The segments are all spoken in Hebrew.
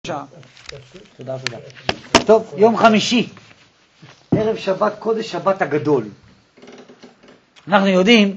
תודה. טוב, יום חמישי, ערב שבת קודש, שבת הגדול. אנחנו יודעים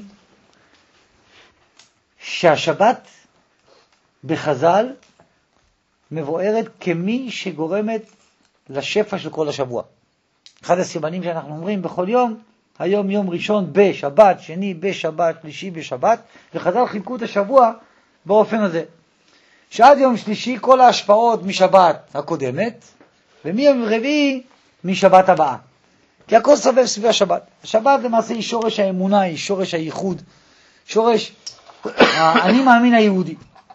שהשבת בחז"ל מבוארת כמי שגורמת לשפע של כל השבוע. אחד הסימנים שאנחנו אומרים בכל יום, היום יום ראשון בשבת, שני בשבת, שלישי בשבת, וחז"ל חילקו את השבוע באופן הזה. שעד יום שלישי כל ההשפעות משבת הקודמת, ומיום רביעי משבת הבאה. כי הכל סובב סביב השבת. השבת למעשה היא שורש האמונה, היא שורש הייחוד, שורש אני מאמין היהודי.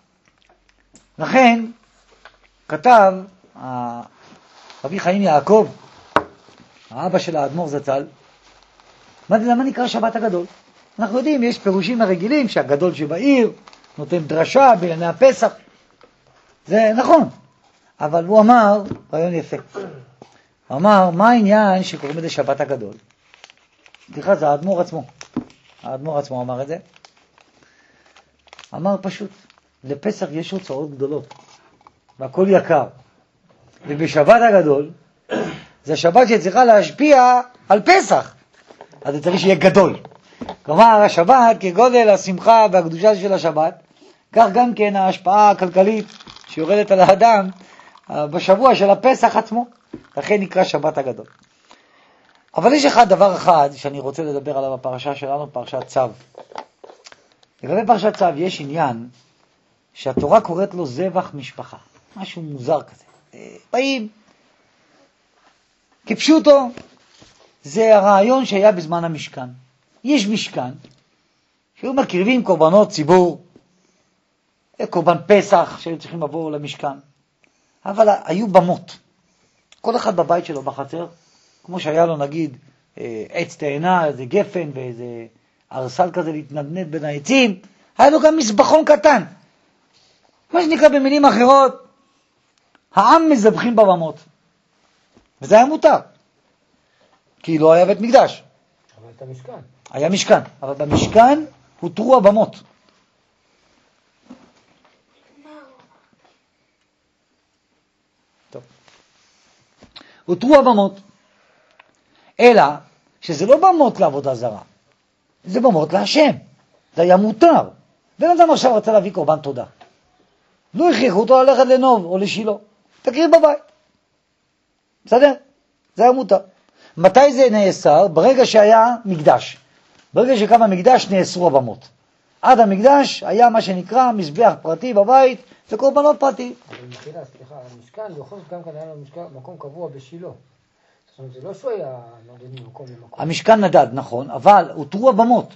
לכן כתב רבי חיים יעקב, האבא של האדמו"ר זצ"ל, למה נקרא שבת הגדול? אנחנו יודעים, יש פירושים הרגילים שהגדול שבעיר נותן דרשה בענייני הפסח. זה נכון, אבל הוא אמר, רעיון יפה, הוא אמר, מה העניין שקוראים לזה שבת הגדול? סליחה, זה האדמו"ר עצמו אמר את זה. אמר פשוט, לפסח יש הוצאות גדולות, והכל יקר, ובשבת הגדול, זה השבת שצריכה להשפיע על פסח, אז זה צריך שיהיה גדול. כלומר, השבת כגודל השמחה והקדושה של השבת, כך גם כן ההשפעה הכלכלית שיורדת על האדם בשבוע של הפסח עצמו, לכן נקרא שבת הגדול. אבל יש דבר אחד שאני רוצה לדבר עליו בפרשה שלנו, פרשת צו. לגבי פרשת צו יש עניין שהתורה קוראת לו זבח משפחה, משהו מוזר כזה. באים, כפשוטו, זה הרעיון שהיה בזמן המשכן. יש משכן, שהיו מקריבים קורבנות ציבור, קורבן פסח שהיו צריכים לבוא למשכן, אבל היו במות, כל אחד בבית שלו בחצר, כמו שהיה לו נגיד עץ תאנה, איזה גפן ואיזה ארסל כזה להתנדנד בין העצים, היה לו גם מזבחון קטן, מה שנקרא במילים אחרות, העם מזבחים בבמות, וזה היה מותר, כי לא היה בית מקדש. אבל את המשכן. היה משכן, אבל במשכן הותרו הבמות. הותרו הבמות, אלא שזה לא במות לעבודה זרה, זה במות להשם, זה היה מותר. בן אדם עכשיו רצה להביא קורבן תודה, לא הכריחו אותו ללכת לנוב או לשילה, תקריב בבית, בסדר? זה היה מותר. מתי זה נאסר? ברגע שהיה מקדש, ברגע שקם המקדש נאסרו הבמות. עד המקדש היה מה שנקרא מזבח פרטי בבית, זה קורבנות פרטי. אבל מחילה, סליחה, המשכן, בכל זאת גם כאן היה לו מקום קבוע בשילה. זאת אומרת, זה לא שהוא היה נודד ממקום למקום. המשכן נדד, נכון, אבל הותרו הבמות.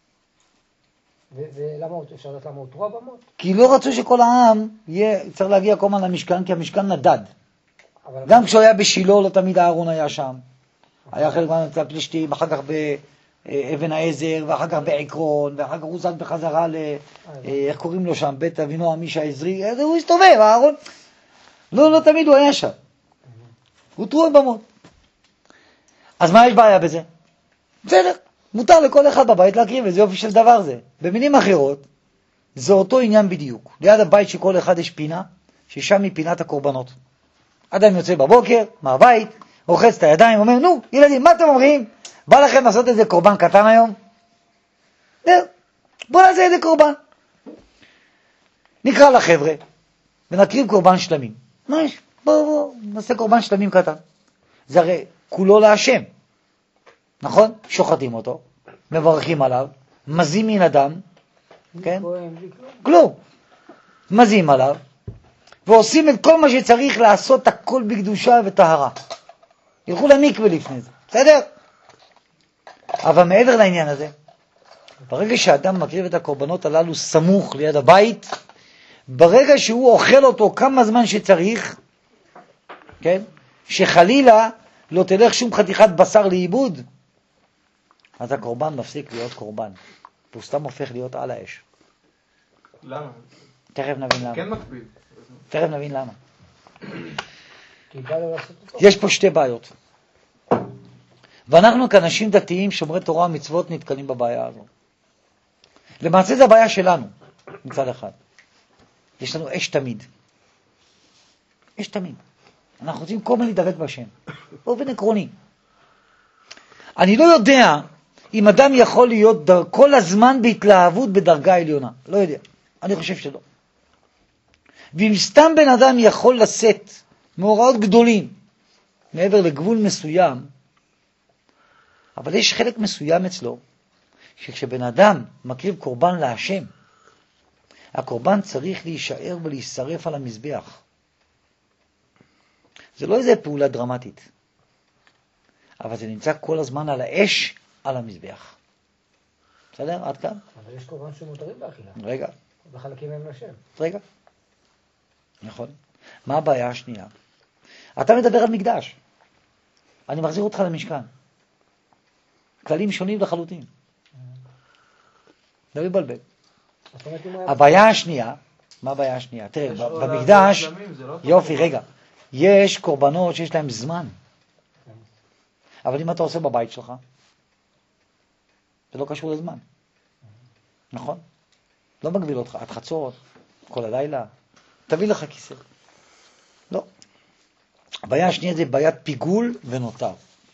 ולמה, אפשר לדעת למה הותרו הבמות? כי לא רצו שכל העם צריך להגיע כל הזמן למשכן, כי המשכן נדד. גם כשהוא היה בשילה, לא תמיד הארון היה שם. היה חלק מהמצב פלישתים, אחר כך אבן העזר, ואחר כך בעקרון, ואחר כך הוא זל בחזרה איך קוראים לו שם, בית אבינו עמיש העזרי, הוא הסתובב, הארון. לא תמיד הוא היה שם. הותרו הבמות. אז מה יש בעיה בזה? בסדר, מותר לכל אחד בבית להקריב, איזה יופי של דבר זה. במילים אחרות, זה אותו עניין בדיוק. ליד הבית שכל אחד יש פינה, ששם היא פינת הקורבנות. אדם יוצא בבוקר, מהבית, רוחץ את הידיים, אומר, נו, ילדים, מה אתם אומרים? בא לכם לעשות איזה קורבן קטן היום? בוא נעשה איזה קורבן. נקרא לחבר'ה, ונקריב קורבן שלמים. מה יש? בוא, נעשה קורבן שלמים קטן. זה הרי כולו להשם. נכון? שוחטים אותו, מברכים עליו, מזים מן אדם, כן? כלום. מזים עליו, ועושים את כל מה שצריך לעשות הכל בקדושה וטהרה. ילכו למקווה לפני זה, בסדר? אבל מעבר לעניין הזה, ברגע שאדם מקריב את הקורבנות הללו סמוך ליד הבית, ברגע שהוא אוכל אותו כמה זמן שצריך, כן? שחלילה לא תלך שום חתיכת בשר לאיבוד, אז הקורבן מפסיק להיות קורבן. הוא סתם הופך להיות על האש. למה? תכף נבין למה. כן מקביל. תכף נבין למה. כי בא לו לעשות אותו. יש פה שתי בעיות. ואנחנו כאנשים דתיים, שומרי תורה ומצוות, נתקלים בבעיה הזו. למעשה זה הבעיה שלנו, מצד אחד. יש לנו אש תמיד. יש תמים. אנחנו רוצים כל הזמן להידבק בהשם. באופן עקרוני. אני לא יודע אם אדם יכול להיות כל הזמן בהתלהבות בדרגה עליונה. לא יודע. אני חושב שלא. ואם סתם בן אדם יכול לשאת מאורעות גדולים מעבר לגבול מסוים, אבל יש חלק מסוים אצלו, שכשבן אדם מקריב קורבן להשם, הקורבן צריך להישאר ולהישרף על המזבח. זה לא איזה פעולה דרמטית, אבל זה נמצא כל הזמן על האש, על המזבח. בסדר? עד כאן? אבל יש קורבן שמותרים באכילה. רגע. בחלקים הם לשם. רגע. נכון. מה הבעיה השנייה? אתה מדבר על מקדש. אני מחזיר אותך למשכן. כללים שונים לחלוטין. לא מבלבל. הבעיה השנייה, מה הבעיה השנייה? תראה, במקדש, יופי, רגע, יש קורבנות שיש להם זמן. אבל אם אתה עושה בבית שלך, זה לא קשור לזמן. נכון? לא מגביל אותך, עד חצות, כל הלילה, תביא לך כיסא. לא. הבעיה השנייה זה בעיית פיגול ונותר.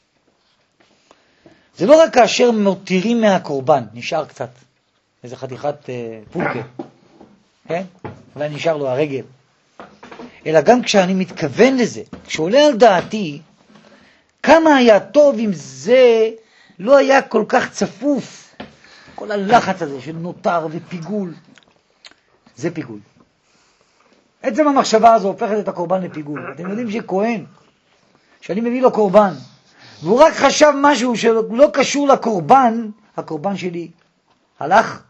זה לא רק כאשר מותירים מהקורבן, נשאר קצת, איזה חתיכת פולקה, כן? אולי נשאר לו הרגל. אלא גם כשאני מתכוון לזה, כשעולה על דעתי, כמה היה טוב אם זה לא היה כל כך צפוף, כל הלחץ הזה של נותר ופיגול, זה פיגול. עצם המחשבה הזו הופכת את הקורבן לפיגול. אתם יודעים שכהן, שאני מביא לו קורבן, והוא רק חשב משהו שלא קשור לקורבן, הקורבן שלי הלך.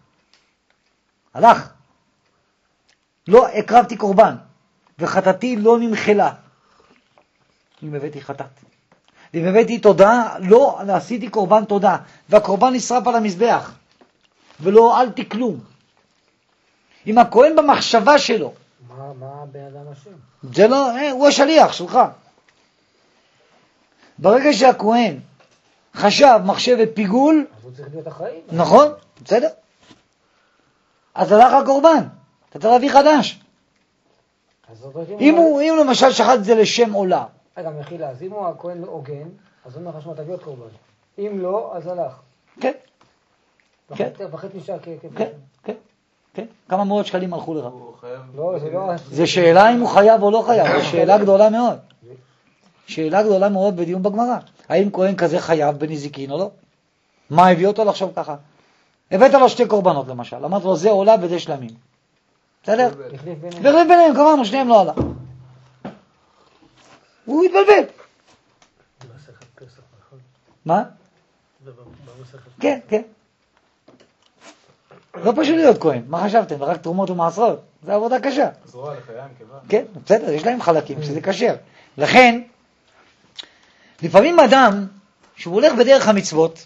לא הקרבתי קורבן, וחטאתי לא נמחלה. אם הבאתי חטאת. אם הבאתי תודה, לא עשיתי קורבן תודה, והקורבן נשרף על המזבח, ולא הועלתי כלום. אם הכהן במחשבה שלו, מה בן אדם השם? זה לא, הוא השליח שלך. ברגע שהכהן חשב מחשבת פיגול, אז הוא צריך להיות אחראי. נכון, בסדר. אז הלך הקורבן, אתה צריך להביא חדש. אם למשל שחט את זה לשם עולה. רגע, מחילה, אז אם הוא הכהן הוגן, אז הוא אומר לך שמה תביא עוד קורבן. אם לא, אז הלך. כן. וחט נשאר כן. כמה מאות שקלים הלכו לך? לא, זה לא... זה שאלה אם הוא חייב או לא חייב, זו שאלה גדולה מאוד. שאלה גדולה מאוד בדיון בגמרא. האם כהן כזה חייב בנזיקין או לא? מה הביא אותו לחשוב ככה? הבאת לו שתי קורבנות למשל, אמרת לו זה עולה וזה שלמים. בסדר? החליף ביניהם, קבענו, שניהם לא עלה. הוא התבלבל. במסכת פסח, נכון? מה? במסכת כן. לא פשוט להיות כהן, מה חשבתם? רק תרומות ומעשרות, זה עבודה קשה. זרוע לחיים כיוון. כן, בסדר, יש להם חלקים שזה קשר. לכן, לפעמים אדם שהוא הולך בדרך המצוות,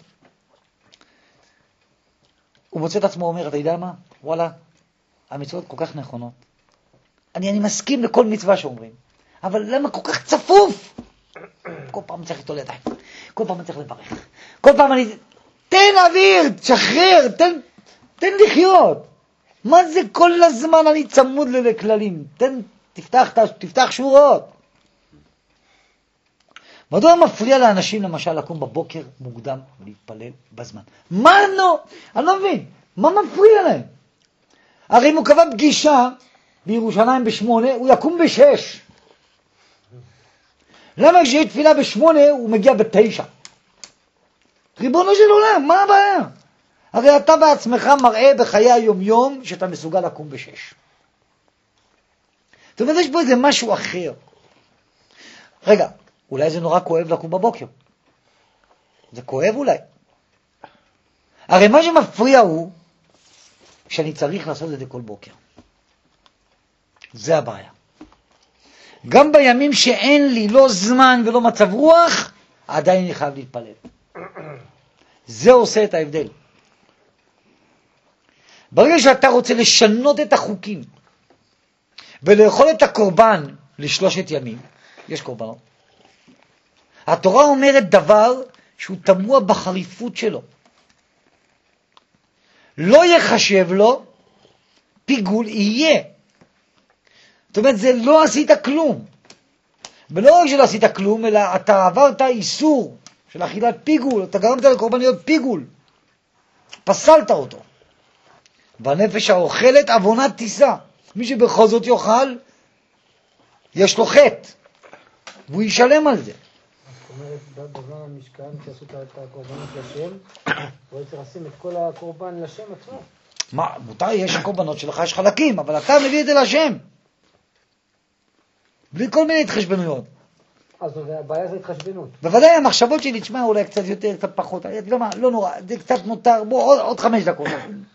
הוא מוצא את עצמו אומר, אתה יודע מה? וואלה, המצוות כל כך נכונות. אני מסכים לכל מצווה שאומרים, אבל למה כל כך צפוף? כל פעם צריך לתול ידיים, כל פעם צריך לברך, כל פעם תן אוויר, תשחרר, תן לחיות. מה זה כל הזמן אני צמוד לכללים? תפתח שורות. מדוע מפריע לאנשים למשל לקום בבוקר מוקדם ולהתפלל בזמן? מה לא? אני לא מבין. מה מפריע להם? הרי אם הוא קבע פגישה בירושלים ב8, הוא יקום ב6. למה כשיש תפילה ב8 הוא מגיע ב9? ריבונו של עולם, מה הבעיה? הרי אתה בעצמך מראה בחיי היום-יום שאתה מסוגל לקום ב6. זאת אומרת, יש פה איזה משהו אחר. רגע, אולי זה נורא כואב לקום בבוקר. זה כואב אולי. הרי מה שמפריע הוא שאני צריך לעשות את זה כל בוקר. זה הבעיה. גם בימים שאין לי לא זמן ולא מצב רוח, עדיין אני חייב להתפלל. זה עושה את ההבדל. ברגע שאתה רוצה לשנות את החוקים ולאכול את הקורבן לשלושת ימים, יש קורבנות. התורה אומרת דבר שהוא תמוה בחריפות שלו. לא יחשב לו, פיגול יהיה. זאת אומרת, זה לא עשית כלום. ולא רק שלא עשית כלום, אלא אתה עברת איסור של אכילת פיגול, אתה גרמת לקורבן להיות פיגול, פסלת אותו. והנפש האוכלת עוונה תישא. מי שבכל זאת יאכל, יש לו חטא, והוא ישלם על זה. זאת אומרת, בזמן המשכן, שעשו את הקורבנות לשם, הוא צריך לשים את כל הקורבן לשם עצמו. מה, מותר, יש קורבנות שלך, יש חלקים, אבל אתה מביא את זה לשם. בלי כל מיני התחשבנויות. אז הבעיה זה התחשבנות. בוודאי המחשבות שלי, תשמע, אולי קצת יותר, קצת פחות. לא נורא, זה קצת מותר, בוא, עוד 5 דקות.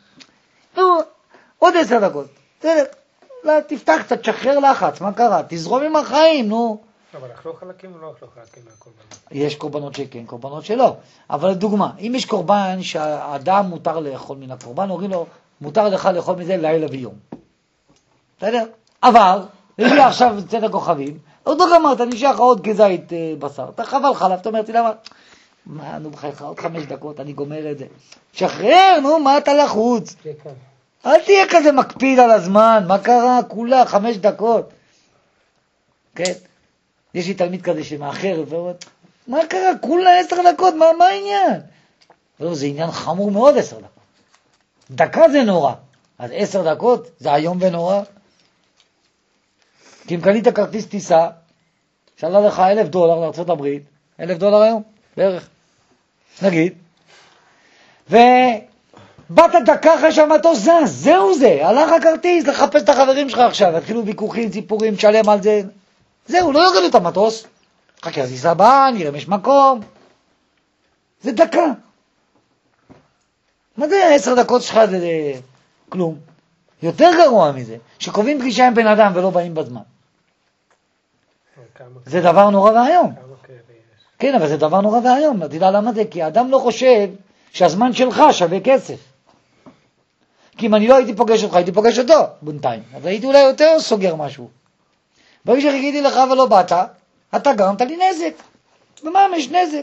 עוד 10 דקות. תפתח קצת, תשחרר לחץ, מה קרה? תזרום עם החיים, נו. אבל אכלו חלקים או לא אכלו חלקים מהקורבנות? יש קורבנות שכן, קורבנות שלא. אבל לדוגמה, אם יש קורבן שהאדם מותר לאכול מן הקורבן, אומרים לו, מותר לך לאכול מזה לילה ויום. בסדר? אבל, הגיע עכשיו צאת הכוכבים, עוד לא גמרת, נשאר לך עוד כזית בשר. אתה חבל חלב, אתה אומר, למה? מה, נו בחייך, עוד 5 דקות, אני גומר את זה. שחרר, נו, מה אתה לחוץ? אל תהיה כזה מקפיד על הזמן, מה קרה? כולה 5 דקות. כן? יש לי תלמיד כזה שמאחר, ואומר, מה קרה? כולה 10 דקות, מה העניין? לא, זה עניין חמור מאוד 10 דקות. דקה זה נורא, אז 10 דקות זה היום ונורא. כי אם קנית כרטיס טיסה, שעלה לך $1,000 לארצות הברית, $1,000 היום, בערך, נגיד, ובאת דקה אחרי שהמטוס זז, זהו זה, הלך הכרטיס לחפש את החברים שלך עכשיו, התחילו ויכוחים, ציפורים, תשלם על זה, זהו, לא יורידו את המטוס, חכה, אז ייסע הבא, נראה אם יש מקום, זה דקה. מה זה 10 דקות שלך זה כלום? יותר גרוע מזה, שקובעים פגישה עם בן אדם ולא באים בזמן. זה דבר נורא והיום. כן, אבל זה דבר נורא והיום. אתה יודע למה זה? כי האדם לא חושב שהזמן שלך שווה כסף. כי אם אני לא הייתי פוגש אותך, הייתי פוגש אותו בינתיים. אז הייתי אולי יותר סוגר משהו. ברגע שחיכיתי לך ולא באת, אתה גרמת לי נזק. במע"מ יש נזק.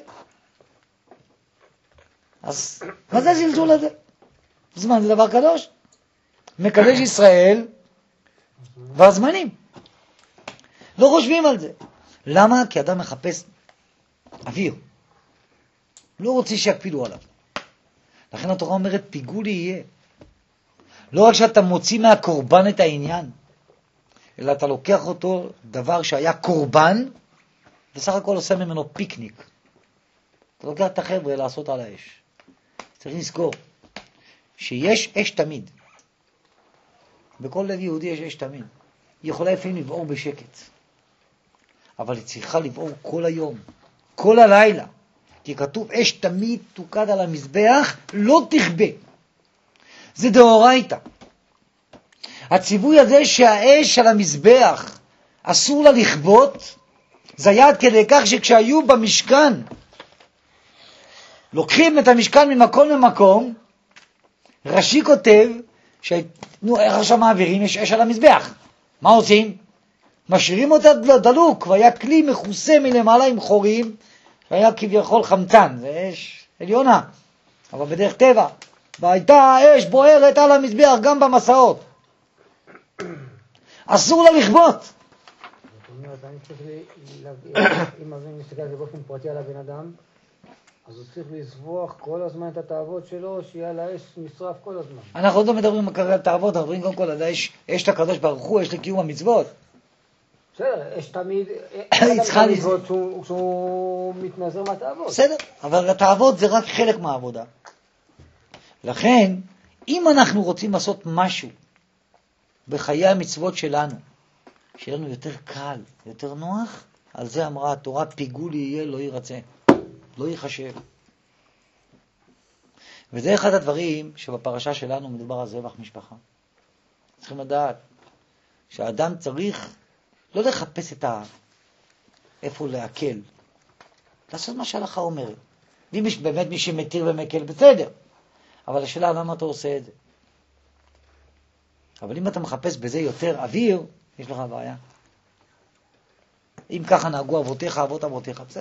אז מה זה הזלזול הזה? זמן זה דבר קדוש. מקדש ישראל והזמנים. לא חושבים על זה. למה? כי אדם מחפש אוויר. לא רוצה שיקפידו עליו. לכן התורה אומרת, פיגול יהיה. לא רק שאתה מוציא מהקורבן את העניין, אלא אתה לוקח אותו דבר שהיה קורבן, וסך הכל עושה ממנו פיקניק. אתה לוקח את החבר'ה לעשות על האש. צריך לזכור שיש אש תמיד. בכל לב יהודי יש אש תמיד. היא יכולה לפעמים לבעור בשקט. אבל היא צריכה לבעור כל היום, כל הלילה. כי כתוב אש תמיד תוקד על המזבח, לא תכבה. זה דאורייתא. הציווי הזה שהאש על המזבח אסור לה לכבות, זה היה עד כדי כך שכשהיו במשכן, לוקחים את המשכן ממקום למקום, רש"י כותב, איך עכשיו מעבירים? יש אש על המזבח. מה עושים? משאירים אותה דלוק, והיה כלי מכוסה מלמעלה עם חורים, והיה כביכול חמצן, זה אש עליונה, אבל בדרך טבע. והייתה אש בוערת על המזבח גם במסעות. אסור לה לכבות. זאת אומרת, אני צריך אם אני מסתכל על זה באופן פרטי על הבן אדם, אז הוא צריך לסבוח כל הזמן את התאוות שלו, שיהיה על האש נשרף כל הזמן. אנחנו לא מדברים על תאוות, אנחנו מדברים קודם כל על האש, אש הקדוש ברוך הוא, אש לקיום המצוות. בסדר, אש תמיד, היא צריכה לסבות כשהוא מתנזר מהתאוות. בסדר, אבל התאוות זה רק חלק מהעבודה. לכן, אם אנחנו רוצים לעשות משהו בחיי המצוות שלנו, שיהיה לנו יותר קל, יותר נוח, על זה אמרה התורה, פיגול יהיה, לא ירצה, לא יחשב. וזה אחד הדברים שבפרשה שלנו מדובר על זבח משפחה. צריכים לדעת שהאדם צריך לא לחפש איפה להקל, לעשות מה שההלכה אומרת. ואם יש באמת מי שמתיר ומקל, בסדר. אבל השאלה למה אתה עושה את זה. אבל אם אתה מחפש בזה יותר אוויר, יש לך בעיה. אם ככה נהגו אבותיך, אבות אבותיך, בסדר.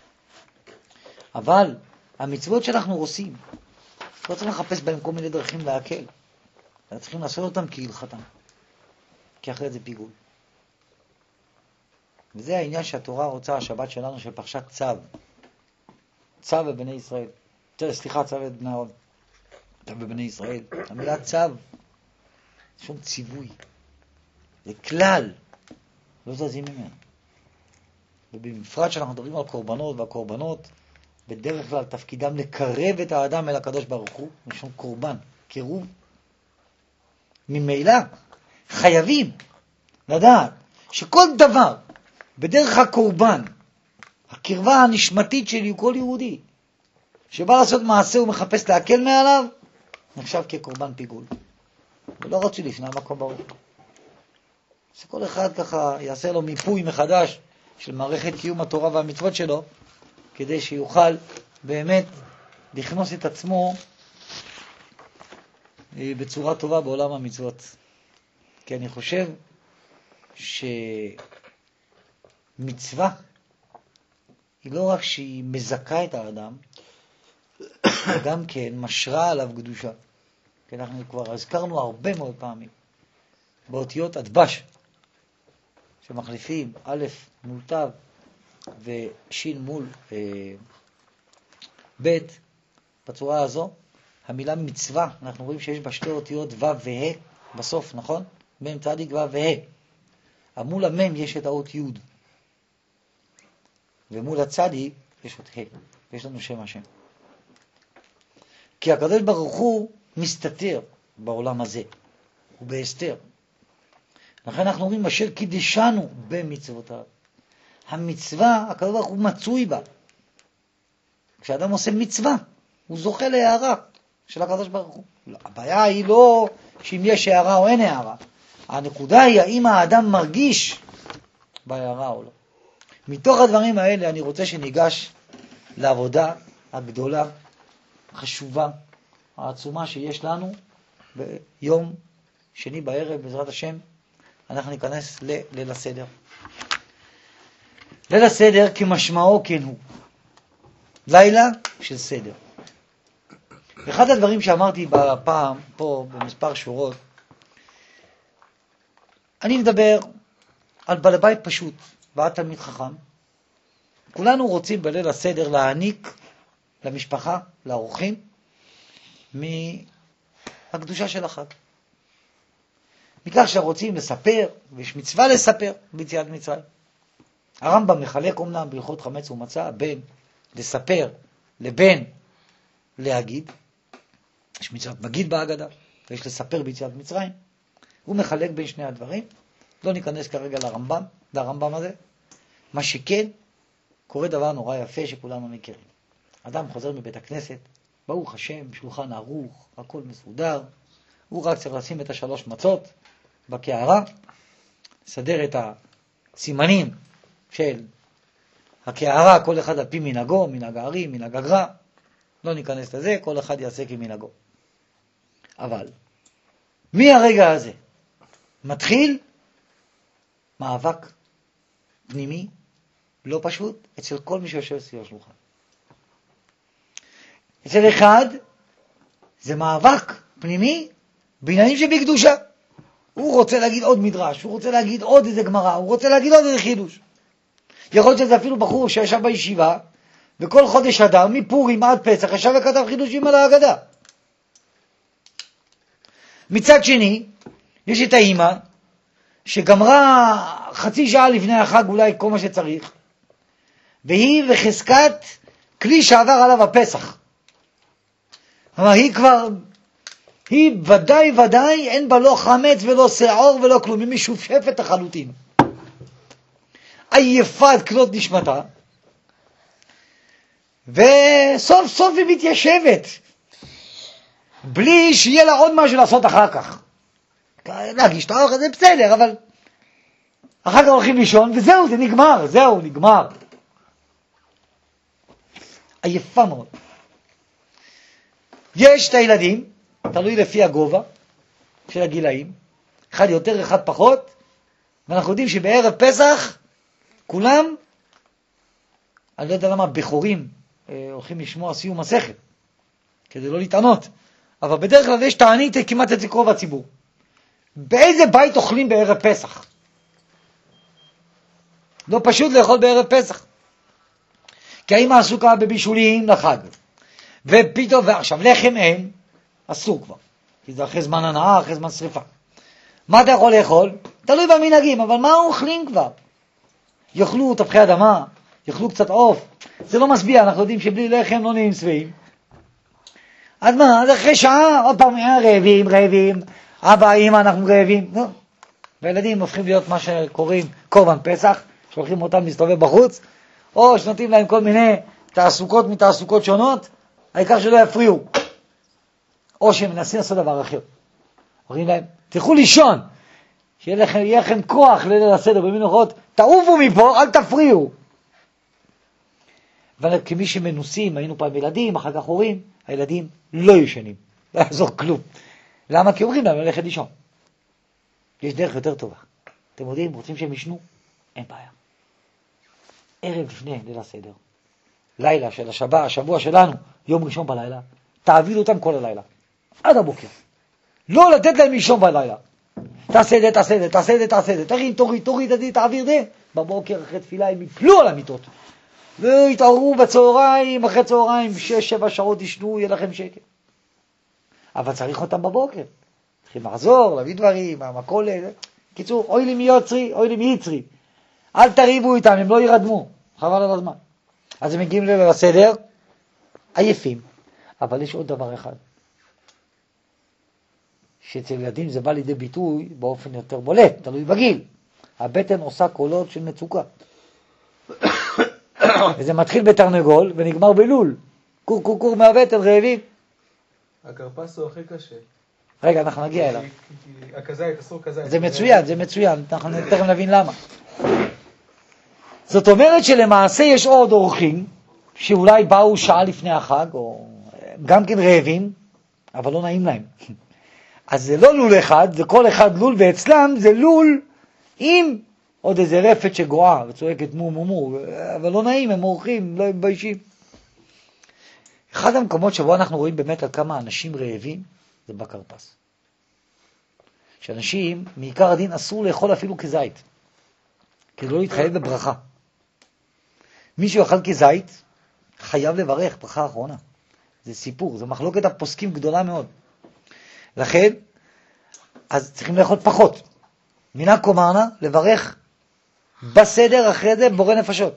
אבל המצוות שאנחנו עושים, לא צריכים לחפש בהם כל מיני דרכים להקל. אנחנו צריכים לעשות אותם כהלכתם. כי אחרי זה פיגול. וזה העניין שהתורה רוצה, השבת שלנו, של פרשת צו. צו בבני ישראל. סליחה, צו בבני אהרון. צו בבני ישראל. המילה צו, שום ציווי. זה כלל. לא זזים ממנו. ובפרט שאנחנו מדברים על קורבנות, והקורבנות בדרך כלל תפקידם לקרב את האדם אל הקדוש ברוך הוא, משום קורבן, קירוב. ממילא חייבים לדעת שכל דבר בדרך הקורבן, הקרבה הנשמתית שלי, כל יהודי שבא לעשות מעשה ומחפש להקל מעליו, נחשב כקורבן פיגול. ולא רצו לפני המקום ברוך. שכל אחד ככה יעשה לו מיפוי מחדש של מערכת קיום התורה והמצוות שלו, כדי שיוכל באמת לכנוס את עצמו בצורה טובה בעולם המצוות. כי אני חושב שמצווה היא לא רק שהיא מזכה את האדם, אלא גם כן משרה עליו קדושה. כי אנחנו כבר הזכרנו הרבה מאוד פעמים באותיות הדבש, שמחליפים א' מול ת' ושין מול ב', בצורה הזו, המילה מצווה, אנחנו רואים שיש בה שתי אותיות ו' וה' בסוף, נכון? מ' צדיק ו' וה'. מול המ' יש את האות י', ומול הצדיק יש אות ה', ויש לנו שם השם. כי הקדוש ברוך הוא מסתתר בעולם הזה, הוא בהסתר. לכן אנחנו אומרים אשר קידשנו במצוותיו. המצווה, הקדוש ברוך הוא מצוי בה. כשאדם עושה מצווה, הוא זוכה להערה של הקדוש ברוך הוא. הבעיה היא לא שאם יש הערה או אין הערה. הנקודה היא האם האדם מרגיש בהערה או לא. מתוך הדברים האלה אני רוצה שניגש לעבודה הגדולה, חשובה, העצומה שיש לנו ביום שני בערב, בעזרת השם. אנחנו ניכנס לליל הסדר. ליל הסדר כמשמעו כן הוא. לילה של סדר. אחד הדברים שאמרתי בפעם, פה במספר שורות, אני מדבר על בעל בית פשוט, ועד תלמיד חכם. כולנו רוצים בליל הסדר להעניק למשפחה, לאורחים, מהקדושה של החג. מכך שרוצים לספר, ויש מצווה לספר ביציאת מצרים. הרמב"ם מחלק אומנם בהלכות חמץ ומצה בין לספר לבין להגיד. יש מצוות מגיד בהגדה, ויש לספר ביציאת מצרים. הוא מחלק בין שני הדברים. לא ניכנס כרגע לרמב"ם הזה. מה שכן, קורה דבר נורא יפה שכולנו מכירים. אדם חוזר מבית הכנסת, ברוך השם, שולחן ערוך, הכל מסודר. הוא רק צריך לשים את 3 מצות בקערה, לסדר את הסימנים של הקערה, כל אחד על פי מנהגו, מנהג הארי, מנהג הגר"א. לא ניכנס לזה, כל אחד יעשה כמנהגו. אבל מהרגע הזה מתחיל מאבק פנימי לא פשוט אצל כל מי שיושב סביב השולחן. אצל אחד זה מאבק פנימי בעניינים שבקדושה. הוא רוצה להגיד עוד מדרש, הוא רוצה להגיד עוד איזה גמרא, הוא רוצה להגיד עוד איזה חידוש. יכול להיות שזה אפילו בחור שישב בישיבה, וכל חודש אדר, מפורים עד פסח, ישב וכתב חידושים על ההגדה. מצד שני, יש את האמא, שגמרה חצי שעה לפני החג אולי כל מה שצריך, והיא בחזקת כלי שעבר עליו הפסח. אבל היא ודאי אין בה לא חמץ ולא שעור ולא כלום, היא משופשפת לחלוטין. עייפה עד כלות נשמתה, וסוף סוף היא מתיישבת, בלי שיהיה לה עוד משהו לעשות אחר כך. להגיש את האוכל זה בסדר, אבל אחר כך הולכים לישון, וזהו, זה נגמר. עייפה מאוד. יש את הילדים, תלוי לפי הגובה של הגילאים, אחד יותר, אחד פחות, ואנחנו יודעים שבערב פסח, כולם, אני לא יודע למה בחורים הולכים לשמוע סיום מסכת, כדי לא להתענות, אבל בדרך כלל יש תענית כמעט אצל קרוב הציבור. באיזה בית אוכלים בערב פסח? לא פשוט לאכול בערב פסח. כי האמא עסוקה בבישולים לחג. ופתאום, ועכשיו לחם אין, אסור כבר. כי זה אחרי זמן הנאה, אחרי זמן שריפה. מה אתה יכול לאכול? תלוי במנהגים, אבל מה אוכלים כבר? יאכלו תפוחי אדמה, יאכלו קצת עוף. זה לא משביע, אנחנו יודעים שבלי לחם לא נהיים שבעים. אז מה, אז אחרי שעה, עוד פעם, רעבים, אבא, אמא, אנחנו רעבים. לא. והילדים הופכים להיות מה שקוראים קורבן פסח, שולחים אותם להסתובב בחוץ, או שנותנים להם כל מיני תעסוקות מתעסוקות שונות, העיקר שלא יפריעו. או שהם מנסים לעשות דבר אחר. אומרים להם, תלכו לישון, שיהיה לכם כוח ליל הסדר במנוחות, תעופו מפה, אל תפריעו. אבל כמי שמנוסים, היינו פעם ילדים, אחר כך הורים, הילדים לא ישנים, לא יעזור כלום. למה? כי אומרים להם ללכת לישון. יש דרך יותר טובה. אתם יודעים, רוצים שהם ישנו? אין בעיה. ערב לפני ליל הסדר, לילה של השבוע שלנו, יום ראשון בלילה, תעבידו אותם כל הלילה, עד הבוקר. לא לתת להם לישון בלילה. תעשה זה, תוריד, תעביר זה. בבוקר אחרי תפילה הם יפלו על המיטות. והתעוררו בצהריים, אחרי צהריים, 6-7 שעות ישנו, יהיה לכם שקט. אבל צריך אותם בבוקר. צריכים לחזור, להביא דברים, המכולת. קיצור, אוי לי מיוצרי, אוי לי מיצרי. אל תריבו איתם, הם לא ירדמו. חבל על הזמן. אז הם מגיעים ליל הסדר, עייפים. אבל יש עוד דבר אחד. שאצל ילדים זה בא לידי ביטוי באופן יותר בולט, תלוי בגיל. הבטן עושה קולות של מצוקה. וזה מתחיל בתרנגול ונגמר בלול. קור מהבטן, רעבים. הכרפס הוא הכי קשה. רגע, אנחנו נגיע אליו. הכזית, אסור כזית. זה מצוין, אנחנו תכף נבין למה. זאת אומרת שלמעשה יש עוד אורחים, שאולי באו שעה לפני החג, או גם כן רעבים, אבל לא נעים להם. אז זה לא לול אחד, זה כל אחד לול, ואצלם זה לול עם עוד איזה רפת שגועה וצועקת מו, אבל לא נעים, הם אורחים, לא מביישים. אחד המקומות שבו אנחנו רואים באמת על כמה אנשים רעבים, זה בכרפס. שאנשים, מעיקר הדין, אסור לאכול אפילו כזית, כדי לא להתחייב בברכה. מי שיאכל כזית, חייב לברך ברכה האחרונה. זה סיפור, זה מחלוקת הפוסקים גדולה מאוד. לכן, אז צריכים לאכול פחות. מינה קומרנה, לברך בסדר אחרי זה בורא נפשות.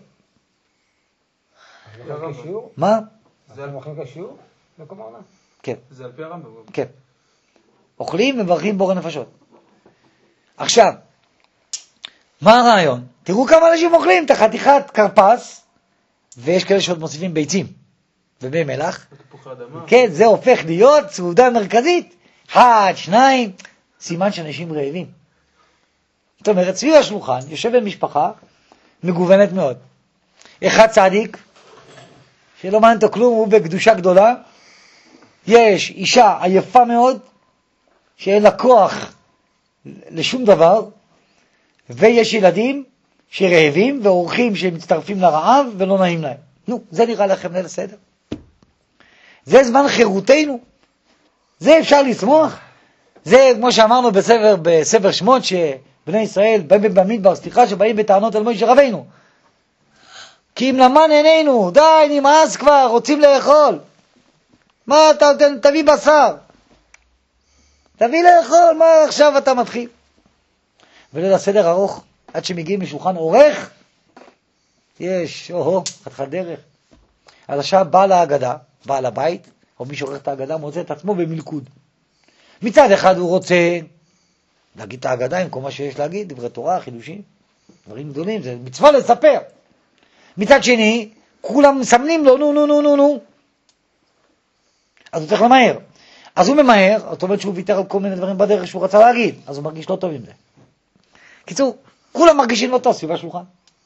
מה? זה מוכנים כשיעור? בקומרנה? כן. זה על פי הרמב"ם. כן. אוכלים ומברכים בורא נפשות. עכשיו, מה הרעיון? תראו כמה אנשים אוכלים את החתיכת קרפס, ויש כאלה שעוד מוסיפים ביצים ומי מלח. כן, זה הופך להיות סעודה מרכזית. 1, 2, סימן שאנשים רעבים. זאת אומרת, סביב השולחן יושב במשפחה מגוונת מאוד. אחד צדיק, שלא מעניין אותו כלום, הוא בקדושה גדולה. יש אישה עייפה מאוד, שאין לה כוח לשום דבר, ויש ילדים שרעבים ואורחים שמצטרפים לרעב ולא נעים להם. נו, זה נראה לכם ליל הסדר? זה זמן חירותנו? זה אפשר לשמוח? זה כמו שאמרנו בספר שמות, שבני ישראל באים במדבר, שבאים בטענות על משה רבינו. כי אם למן עינינו, די, נמאס כבר, רוצים לאכול. מה, תביא בשר. תביא לאכול, מה עכשיו אתה מתחיל? וליל הסדר ארוך, עד שמגיעים משולחן אורך, יש, חתיכת דרך. אז עכשיו בעל ההגדה, בעל הבית, או מי שעורך את ההגדה, מוצא את עצמו במלכוד. מצד אחד הוא רוצה להגיד את ההגדה עם כל מה שיש להגיד, דברי תורה, חידושים, דברים גדולים, זה מצווה לספר. מצד שני, כולם מסמנים לו, נו. אז הוא צריך למהר. אז הוא ממהר, זאת אומרת שהוא ויתר על כל מיני דברים בדרך שהוא רצה להגיד, אז הוא מרגיש לא טוב עם זה. קיצור, כולם מרגישים לא טוב סביב השולחן.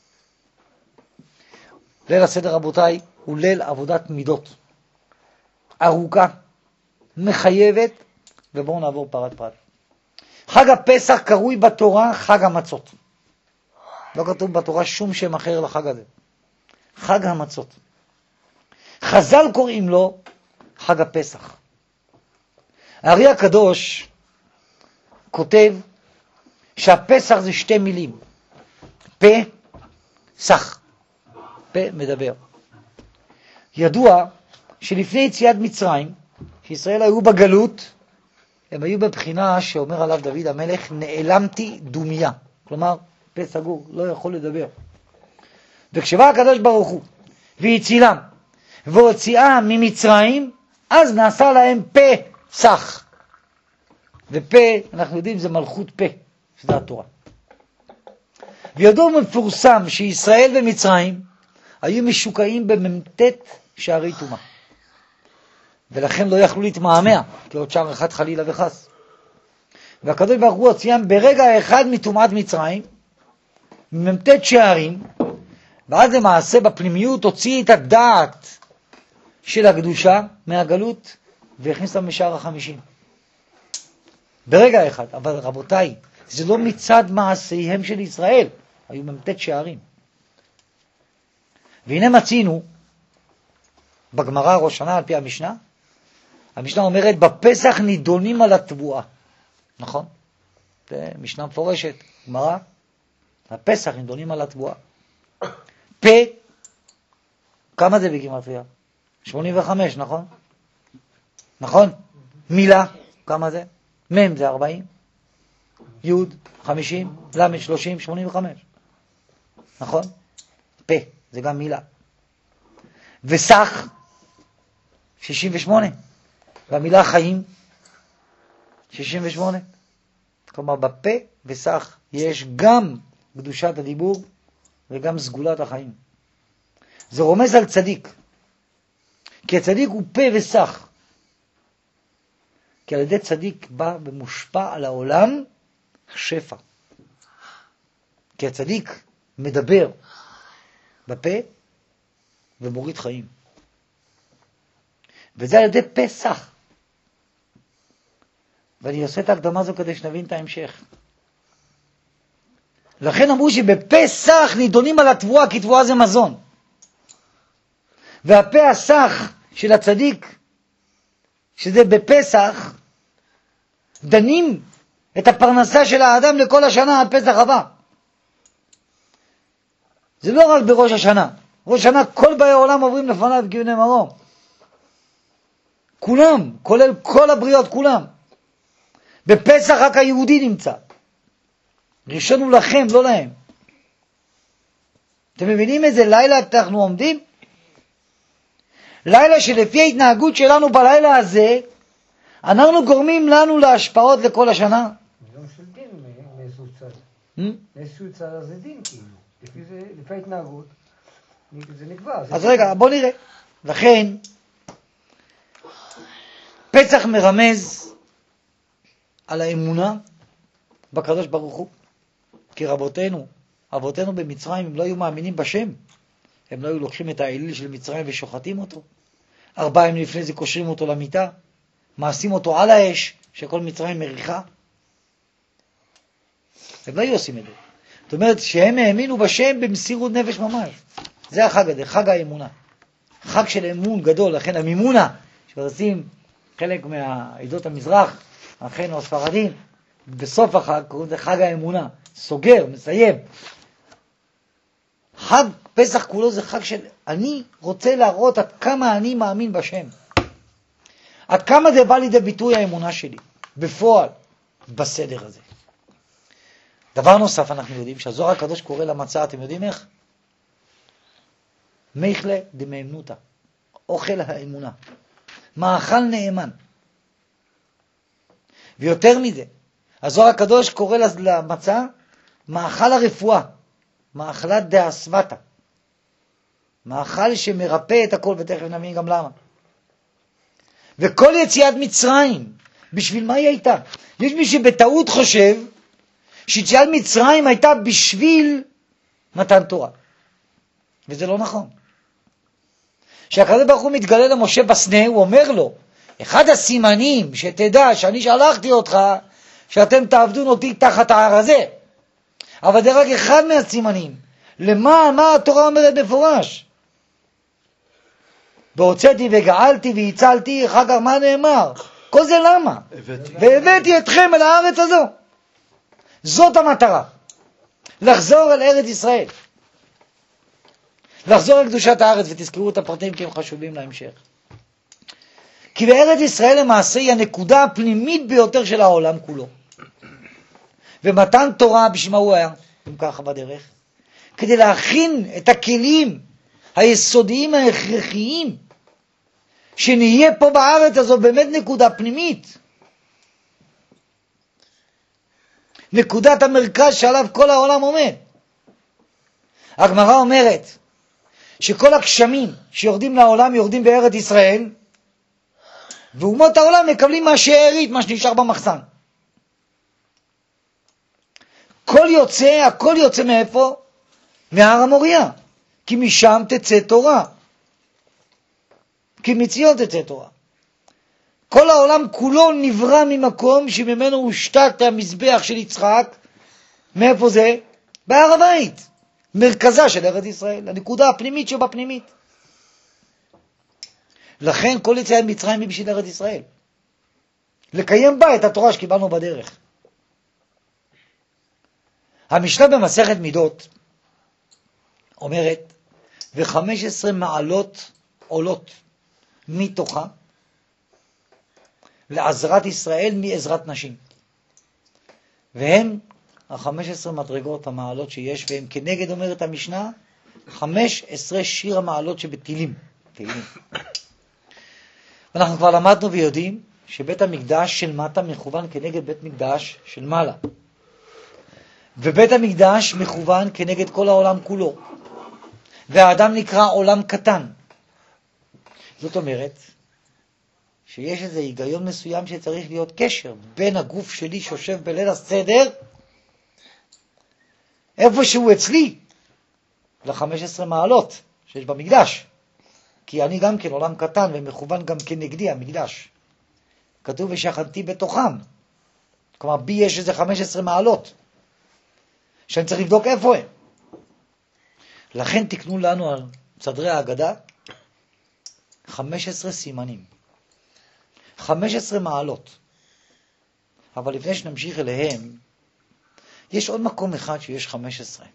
ליל הסדר, רבותיי, הוא ליל עבודת מידות. ארוכה, מחייבת, ובואו נעבור פרט. חג הפסח קרוי בתורה חג המצות. לא כתוב בתורה שום שם אחר לחג הזה. חג המצות. חז"ל קוראים לו חג הפסח. הארי הקדוש כותב שהפסח זה 2 מילים. פה סך. פה מדבר. ידוע שלפני יציאת מצרים, שישראל היו בגלות, הם היו בבחינה שאומר עליו דוד המלך, נעלמתי דומיה. כלומר, פה סגור, לא יכול לדבר. וכשבא הקדוש ברוך הוא והצילם והוציאם ממצרים, אז נעשה להם פה סך. ופה, אנחנו יודעים, זה מלכות פה, שזה התורה. וידוע מפורסם שישראל ומצרים היו משוקעים בממתת שערי טומאה. ולכן לא יכלו להתמהמה, כי עוד שער אחד חלילה וחס. והקדוש ברוך הוא הוציאם ברגע אחד מטומאת מצרים, ממתת שערים, ואז למעשה בפנימיות הוציא את הדעת של הקדושה מהגלות, והכניס אותם משער 50. ברגע אחד. אבל רבותיי, זה לא מצד מעשיהם של ישראל, היו ממתת שערים. והנה מצינו, בגמרא ראש שנה על פי המשנה, המשנה אומרת, בפסח נידונים על התבואה. נכון? זה משנה מפורשת, גמרא, בפסח נידונים על התבואה. פה, כמה זה בגימטריה? 85, נכון? נכון? מילה, כמה זה? מם זה 40, י' 50, ל' 30, 85. נכון? פה, זה גם מילה. וסך, 68. והמילה חיים, 68. כלומר, בפה וסך יש גם קדושת הדיבור וגם סגולת החיים. זה רומז על צדיק. כי הצדיק הוא פה וסך. כי על ידי צדיק בא ומושפע על העולם שפע. כי הצדיק מדבר בפה ומוריד חיים. וזה על ידי פסח. ואני עושה את ההקדמה הזו כדי שנבין את ההמשך. לכן אמרו שבפסח נידונים על התבואה, כי תבואה זה מזון. והפה הסך של הצדיק, שזה בפסח, דנים את הפרנסה של האדם לכל השנה עד פסח הבא. זה לא רק בראש השנה. ראש השנה כל באי העולם עוברים לפניו כבני מרום. כולם, כולל כל הבריות, כולם. בפסח רק היהודי נמצא. ראשון הוא לכם, לא להם. אתם מבינים איזה לילה אנחנו עומדים? לילה שלפי ההתנהגות שלנו בלילה הזה, אנחנו גורמים לנו להשפעות לכל השנה. יום של דין מאיזשהו צד. מאיזשהו צד זה דין, כאילו. לפי ההתנהגות, זה נקבע. אז רגע, בוא נראה. לכן, פסח מרמז על האמונה בקדוש ברוך הוא. כי רבותינו, אבותינו במצרים, הם לא היו מאמינים בשם. הם לא היו לוקחים את האליל של מצרים ושוחטים אותו. 4 ימים לפני זה קושרים אותו למיטה, מעשים אותו על האש, שכל מצרים מריחה. הם לא היו עושים את זה. זאת אומרת שהם האמינו בשם במסירות נפש ממש. זה החג הזה, חג האמונה. חג של אמון גדול, לכן המימונה, שעושים חלק מהעדות המזרח, אחינו הספרדים, בסוף החג קוראים לזה חג האמונה. סוגר, מסיים. חג פסח כולו זה חג של אני רוצה להראות עד כמה אני מאמין בשם. עד כמה זה בא לידי ביטוי האמונה שלי. בפועל, בסדר הזה. דבר נוסף אנחנו יודעים שהזוהר הקדוש קורא למצה, אתם יודעים איך? מיכלה דמאמנותא. אוכל האמונה. מאכל נאמן. ויותר מזה, הזוהר הקדוש קורא למצה מאכל הרפואה. מאכלת דאסמתא. מאכל שמרפא את הכל, ותכף נבין גם למה. וכל יציאת מצרים, בשביל מה היא הייתה? יש מי שבטעות חושב שיציאת מצרים הייתה בשביל מתן תורה. וזה לא נכון. כשהקדוש ברוך הוא מתגלה למשה בסנה, הוא אומר לו, אחד הסימנים שתדע שאני שלחתי אותך, שאתם תעבדו אותי תחת ההר הזה. אבל זה רק אחד מהסימנים. מה התורה אומרת בפורש? והוצאתי וגאלתי והצלתי, אחר כך מה נאמר? כל זה למה? והבאתי אתכם אל הארץ הזו. זאת המטרה. לחזור אל ארץ ישראל. לחזור לקדושת הארץ, ותזכרו את הפרטים כי הם חשובים להמשך. כי בארץ ישראל למעשה היא הנקודה הפנימית ביותר של העולם כולו. ומתן תורה, בשביל מה הוא היה? אם ככה בדרך. כדי להכין את הכלים היסודיים ההכרחיים, שנהיה פה בארץ הזו באמת נקודה פנימית. נקודת המרכז שעליו כל העולם עומד. הגמרא אומרת שכל הגשמים שיורדים לעולם יורדים בארץ ישראל, ואומות העולם מקבלים מהשארית, מה שנשאר במחסן. הכל יוצא מאיפה? מהר המוריה. כי משם תצא תורה. כי מציון תצא תורה. כל העולם כולו נברא ממקום שממנו הושתת המזבח של יצחק. מאיפה זה? בהר הבית. מרכזה של ארץ ישראל. הנקודה הפנימית שבפנימית. לכן כל יציאת מצרים היא בשביל ארץ ישראל. לקיים בה את התורה שקיבלנו בדרך. המשנה במסכת מידות אומרת, ו15 מעלות עולות מתוכה לעזרת ישראל מעזרת נשים. והן ה15 מדרגות המעלות שיש, והן כנגד אומרת המשנה, 15 שיר המעלות שבתהילים. אנחנו כבר למדנו ויודעים שבית המקדש של מטה מכוון כנגד בית מקדש של מעלה. ובית המקדש מכוון כנגד כל העולם כולו. והאדם נקרא עולם קטן. זאת אומרת שיש איזה היגיון מסוים שצריך להיות קשר בין הגוף שלי שיושב בליל הסדר, איפה שהוא אצלי, ל-15 מעלות שיש במקדש. כי אני גם כן עולם קטן ומכוון גם כנגדי המקדש. כתוב ושכנתי בתוכם. כלומר בי יש איזה 15 מעלות שאני צריך לבדוק איפה הם. לכן תקנו לנו על סדרי ההגדה 15 סימנים. 15 מעלות. אבל לפני שנמשיך אליהם, יש עוד מקום אחד שיש 15.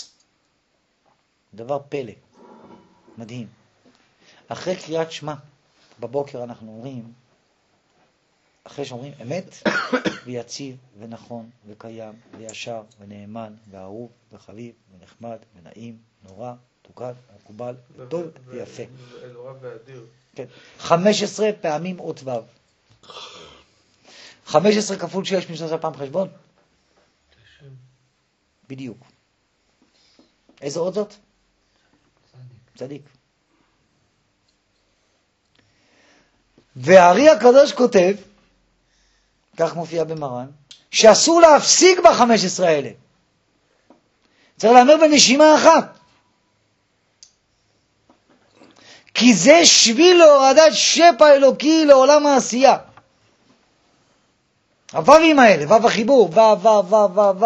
דבר פלא. מדהים. אחרי קריאת שמע, בבוקר אנחנו אומרים, אחרי שאומרים אמת, ויציב, ונכון, וקיים, וישר, ונאמן, ואהוב, וחביב, ונחמד, ונעים, נורא, תוקד, מקובל, טוב ויפה. נורא ואדיר. כן. 15 פעמים אות ו'. 15 כפול 6 משלושה פעם חשבון? בדיוק. איזה אות זאת? צדיק. והארי הקדוש כותב, כך מופיע במרן, שאסור להפסיק ב15 האלה. צריך לאמר בנשימה אחת. כי זה שביל להורדת שפע אלוקי לעולם העשייה. הו"בים האלה, ו"ו החיבור, ו"ו.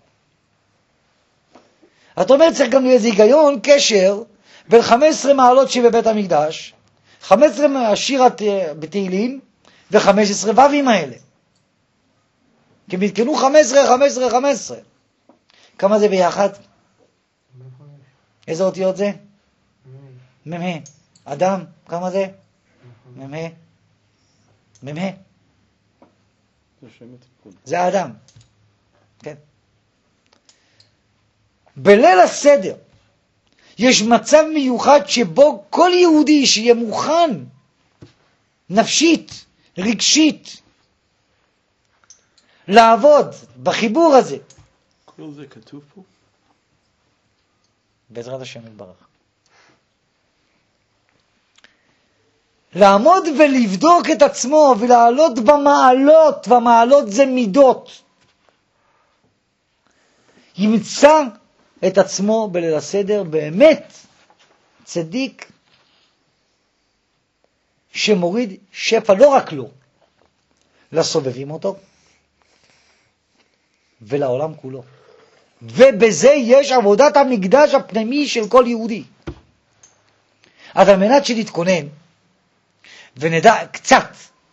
את אומרת, צריך גם איזה היגיון, קשר, בין 15 מעלות שבבית המקדש, 15 השירת בתהילים, ו15 ו"בים האלה. כי מתקנו 15. כמה זה ביחד? איזה אותיות זה? מ"ה. אדם, כמה זה? מ"ה. זה האדם. כן. בליל הסדר יש מצב מיוחד שבו כל יהודי שיהיה מוכן נפשית, רגשית, לעבוד בחיבור הזה. כל זה כתוב פה? בעזרת השם יתברך. לעמוד ולבדוק את עצמו ולעלות במעלות, והמעלות זה מידות. ימצא את עצמו בליל הסדר באמת צדיק שמוריד שפע לא רק לו, לסובבים אותו ולעולם כולו. ובזה יש עבודת המקדש הפנימי של כל יהודי. אז על מנת שנתכונן ונדע קצת,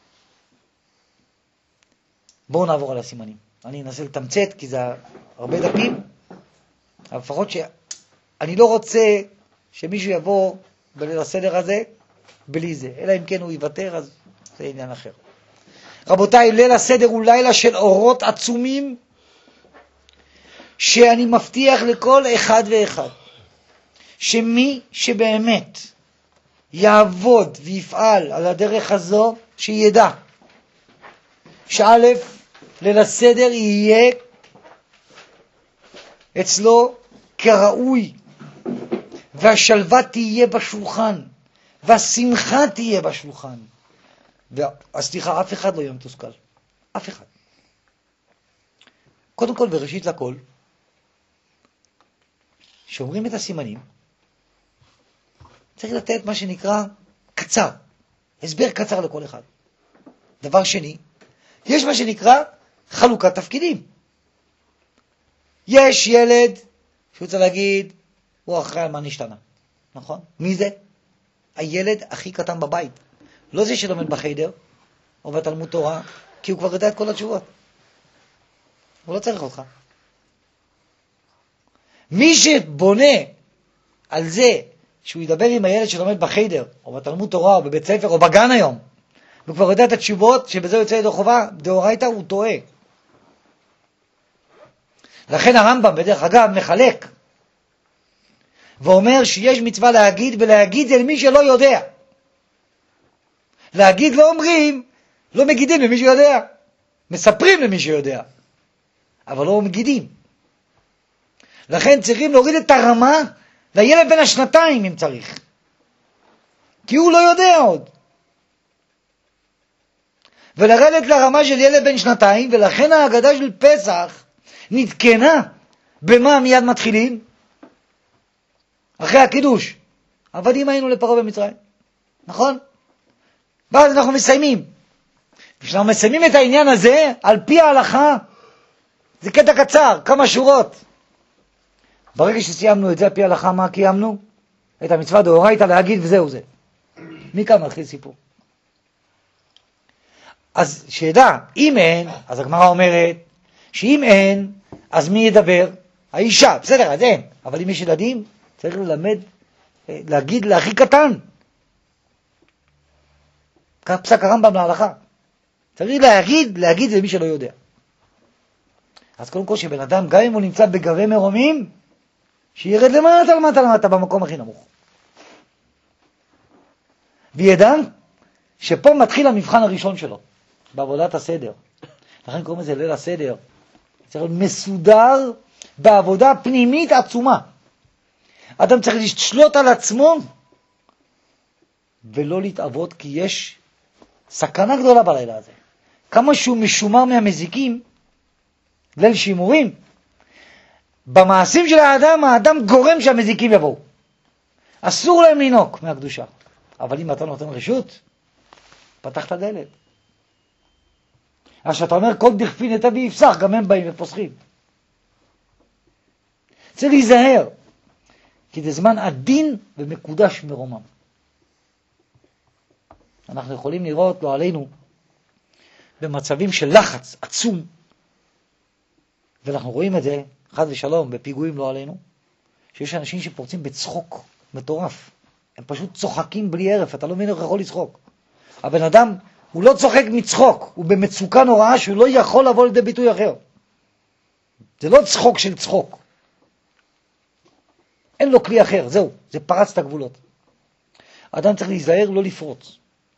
בואו נעבור על הסימנים. אני אנסה לתמצת כי זה הרבה דפים, אבל לפחות שאני לא רוצה שמישהו יבוא בליל הסדר הזה בלי זה. אלא אם כן הוא יוותר, אז זה עניין אחר. רבותיי, ליל הסדר הוא לילה של אורות עצומים, שאני מבטיח לכל אחד ואחד, שמי שבאמת יעבוד ויפעל על הדרך הזו, שידע שא' ליל הסדר יהיה אצלו כראוי, והשלווה תהיה בשולחן, והשמחה תהיה בשולחן. סליחה, אף אחד לא יהיה מתוסכל. אף אחד. קודם כל וראשית לכל, שאומרים את הסימנים, צריך לתת מה שנקרא קצר, הסבר קצר לכל אחד. דבר שני, יש מה שנקרא חלוקת תפקידים. יש ילד שהוא צריך להגיד, הוא אחראי על מה נשתנה. נכון? מי זה? הילד הכי קטן בבית. לא זה שלומד בחדר או בתלמוד תורה, כי הוא כבר יודע את כל התשובות. הוא לא צריך אותך. מי שבונה על זה שהוא ידבר עם הילד שלומד בחדר או בתלמוד תורה או בבית ספר או בגן היום, הוא כבר יודע את התשובות שבזה יוצא ידו חובה, דאורייתא, הוא טועה. לכן הרמב"ם בדרך אגב מחלק ואומר שיש מצווה להגיד, ולהגיד זה למי שלא יודע. להגיד לא אומרים, לא מגידים למי שיודע. מספרים למי שיודע, אבל לא מגידים. לכן צריכים להוריד את הרמה לילד בן השנתיים אם צריך, כי הוא לא יודע עוד. ולרדת לרמה של ילד בן שנתיים, ולכן ההגדה של פסח נתקנה במה מיד מתחילים? אחרי הקידוש. עבדים היינו לפרעה במצרים. נכון? ואז אנחנו מסיימים. כשאנחנו מסיימים את העניין הזה, על פי ההלכה, זה קטע קצר, כמה שורות. ברגע שסיימנו את זה על פי ההלכה, מה קיימנו? את המצווה דאורייתא להגיד וזהו זה. מכאן מתחיל סיפור. אז שידע, אם אין, אז הגמרא אומרת, שאם אין, אז מי ידבר? האישה, בסדר, אז אין. אבל אם יש ילדים, צריך ללמד, להגיד להכי קטן. כך פסק הרמב"ם להלכה. צריך להגיד למי שלא יודע. אז קודם כל שבן אדם, גם אם הוא נמצא בגבי מרומים, שירד למטה במקום הכי נמוך. וידע שפה מתחיל המבחן הראשון שלו, בעבודת הסדר. לכן קוראים לזה ליל הסדר. צריך להיות מסודר בעבודה פנימית עצומה. אדם צריך לשלוט על עצמו ולא להתאבות, כי יש סכנה גדולה בלילה הזה. כמה שהוא משומר מהמזיקים, ליל שימורים, במעשים של האדם גורם שהמזיקים יבואו. אסור להם לינוק מהקדושה. אבל אם אתה נותן רשות, פתחת דלת. אז שאתה אומר כל דכפין את אבי יפסח, גם הם באים ופוסחים. צריך להיזהר, כי זה זמן עדין ומקודש מרומם. אנחנו יכולים לראות, לא עלינו, במצבים של לחץ עצום, ואנחנו רואים את זה, חד ושלום, בפיגועים לא עלינו, שיש אנשים שפורצים בצחוק מטורף. הם פשוט צוחקים בלי ערף, אתה לא מבין איך יכול לצחוק. הבן אדם, הוא לא צוחק מצחוק, הוא במצוקה נוראה שהוא לא יכול לבוא לידי ביטוי אחר. זה לא צחוק של צחוק. אין לו כלי אחר, זהו, זה פרץ את הגבולות. האדם צריך להיזהר לא לפרוץ.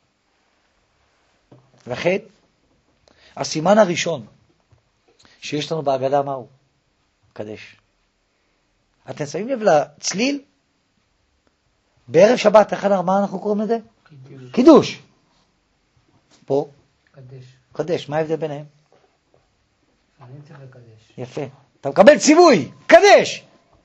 לכן, הסימן הראשון שיש לנו בהגדה מהו? קדש. אתם שמים לב לצליל? בערב שבת, מה אנחנו קוראים לזה? קידוש. פה? קדש. מה ההבדל ביניהם? אני צריך לקדש. יפה. אתה מקבל ציווי, קדש.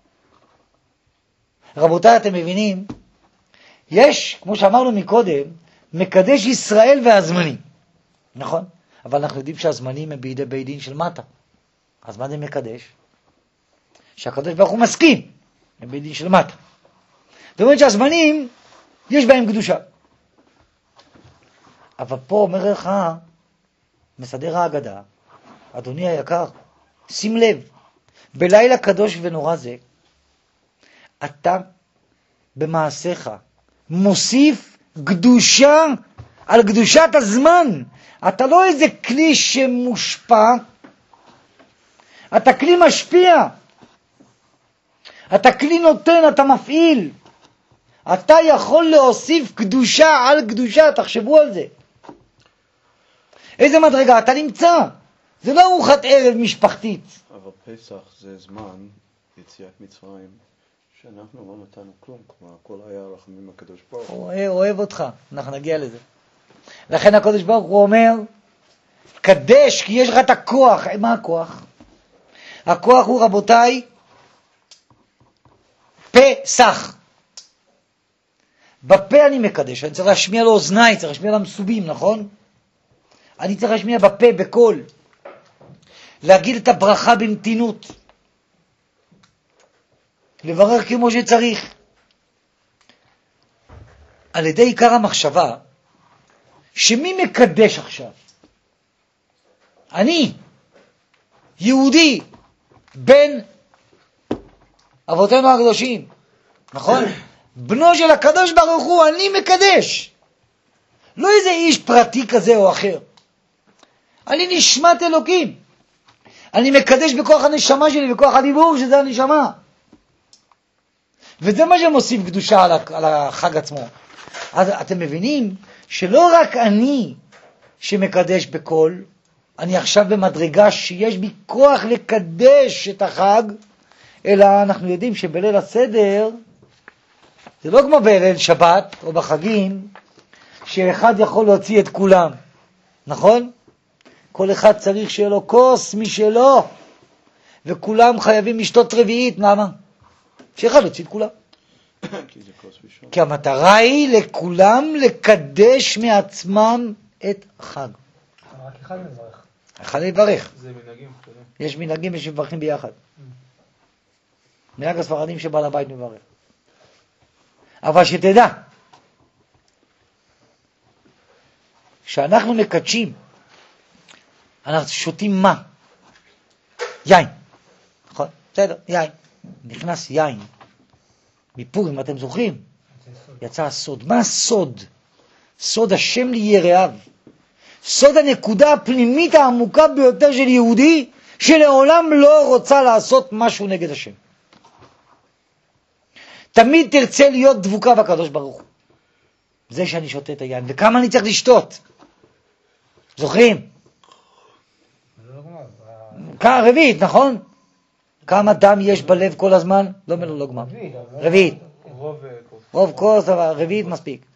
רבותיי, אתם מבינים? יש, כמו שאמרנו מקודם, מקדש ישראל והזמנים. נכון? אבל אנחנו יודעים שהזמנים הם בידי בית דין של מטה. אז מה זה מקדש? שהקדוש ברוך הוא מסכים. הם בית דין של מטה. זאת אומרת שהזמנים, יש בהם קדושה. אבל פה אומר לך, מסדר ההגדה, אדוני היקר, שים לב, בלילה קדוש ונורא זה, אתה במעשיך, מוסיף קדושה על קדושת הזמן. אתה לא איזה כלי שמושפע, אתה כלי משפיע. אתה כלי נותן, אתה מפעיל. אתה יכול להוסיף קדושה על קדושה, תחשבו על זה. איזה מדרגה, אתה נמצא. זה לא ארוחת ערב משפחתית. אבל פסח זה זמן יציאת מצרים, שאנחנו לא נתנו כלום, כלומר הכל היה רחמים הקדוש ברוך הוא. הוא אוהב אותך, אנחנו נגיע לזה. לכן הקדוש ברוך הוא אומר, קדש, כי יש לך את הכוח. מה הכוח? הכוח הוא, רבותיי, פסח. בפה אני מקדש, אני צריך להשמיע לאוזניי, צריך להשמיע למסובים, נכון? אני צריך להשמיע בפה, בקול. להגיד את הברכה במתינות. לברך כמו שצריך. על ידי עיקר המחשבה, שמי מקדש עכשיו? אני, יהודי, בן אבותינו הקדושים, נכון? בנו של הקדוש ברוך הוא, אני מקדש. לא איזה איש פרטי כזה או אחר. אני נשמת אלוקים. אני מקדש בכוח הנשמה שלי, בכוח הדיבור שזה הנשמה. וזה מה שמוסיף קדושה על החג עצמו. אז אתם מבינים שלא רק אני שמקדש בכל, אני עכשיו במדרגה שיש בי כוח לקדש את החג, אלא אנחנו יודעים שבליל הסדר, זה לא כמו בליל שבת או בחגים, שאחד יכול להוציא את כולם, נכון? כל אחד צריך שיהיה לו כוס משלו, וכולם חייבים לשתות רביעית. למה? שאחד להוציא את כולם. כי זה כוס ראשון. כי המטרה היא לכולם לקדש מעצמם את החג. רק אחד מברך. אחד לברך. זה מנהגים קטנים. יש מנהגים שמברכים ביחד. מנהג הספרדים שבעל הבית מברך. אבל שתדע, שאנחנו מקדשים, אנחנו שותים מה? יין. נכון? בסדר, יין. נכנס יין. מפורים, אתם זוכרים? יצא הסוד. מה הסוד? סוד השם ליראיו. סוד הנקודה הפנימית העמוקה ביותר של יהודי, שלעולם לא רוצה לעשות משהו נגד השם. תמיד תרצה להיות דבוקה בקדוש ברוך הוא. זה שאני שותה את היין. וכמה אני צריך לשתות? זוכרים? רביעית, נכון? כמה דם יש בלב כל הזמן? לא מלא גמר. רביעית. רוב כוס, אבל רביעית מספיק.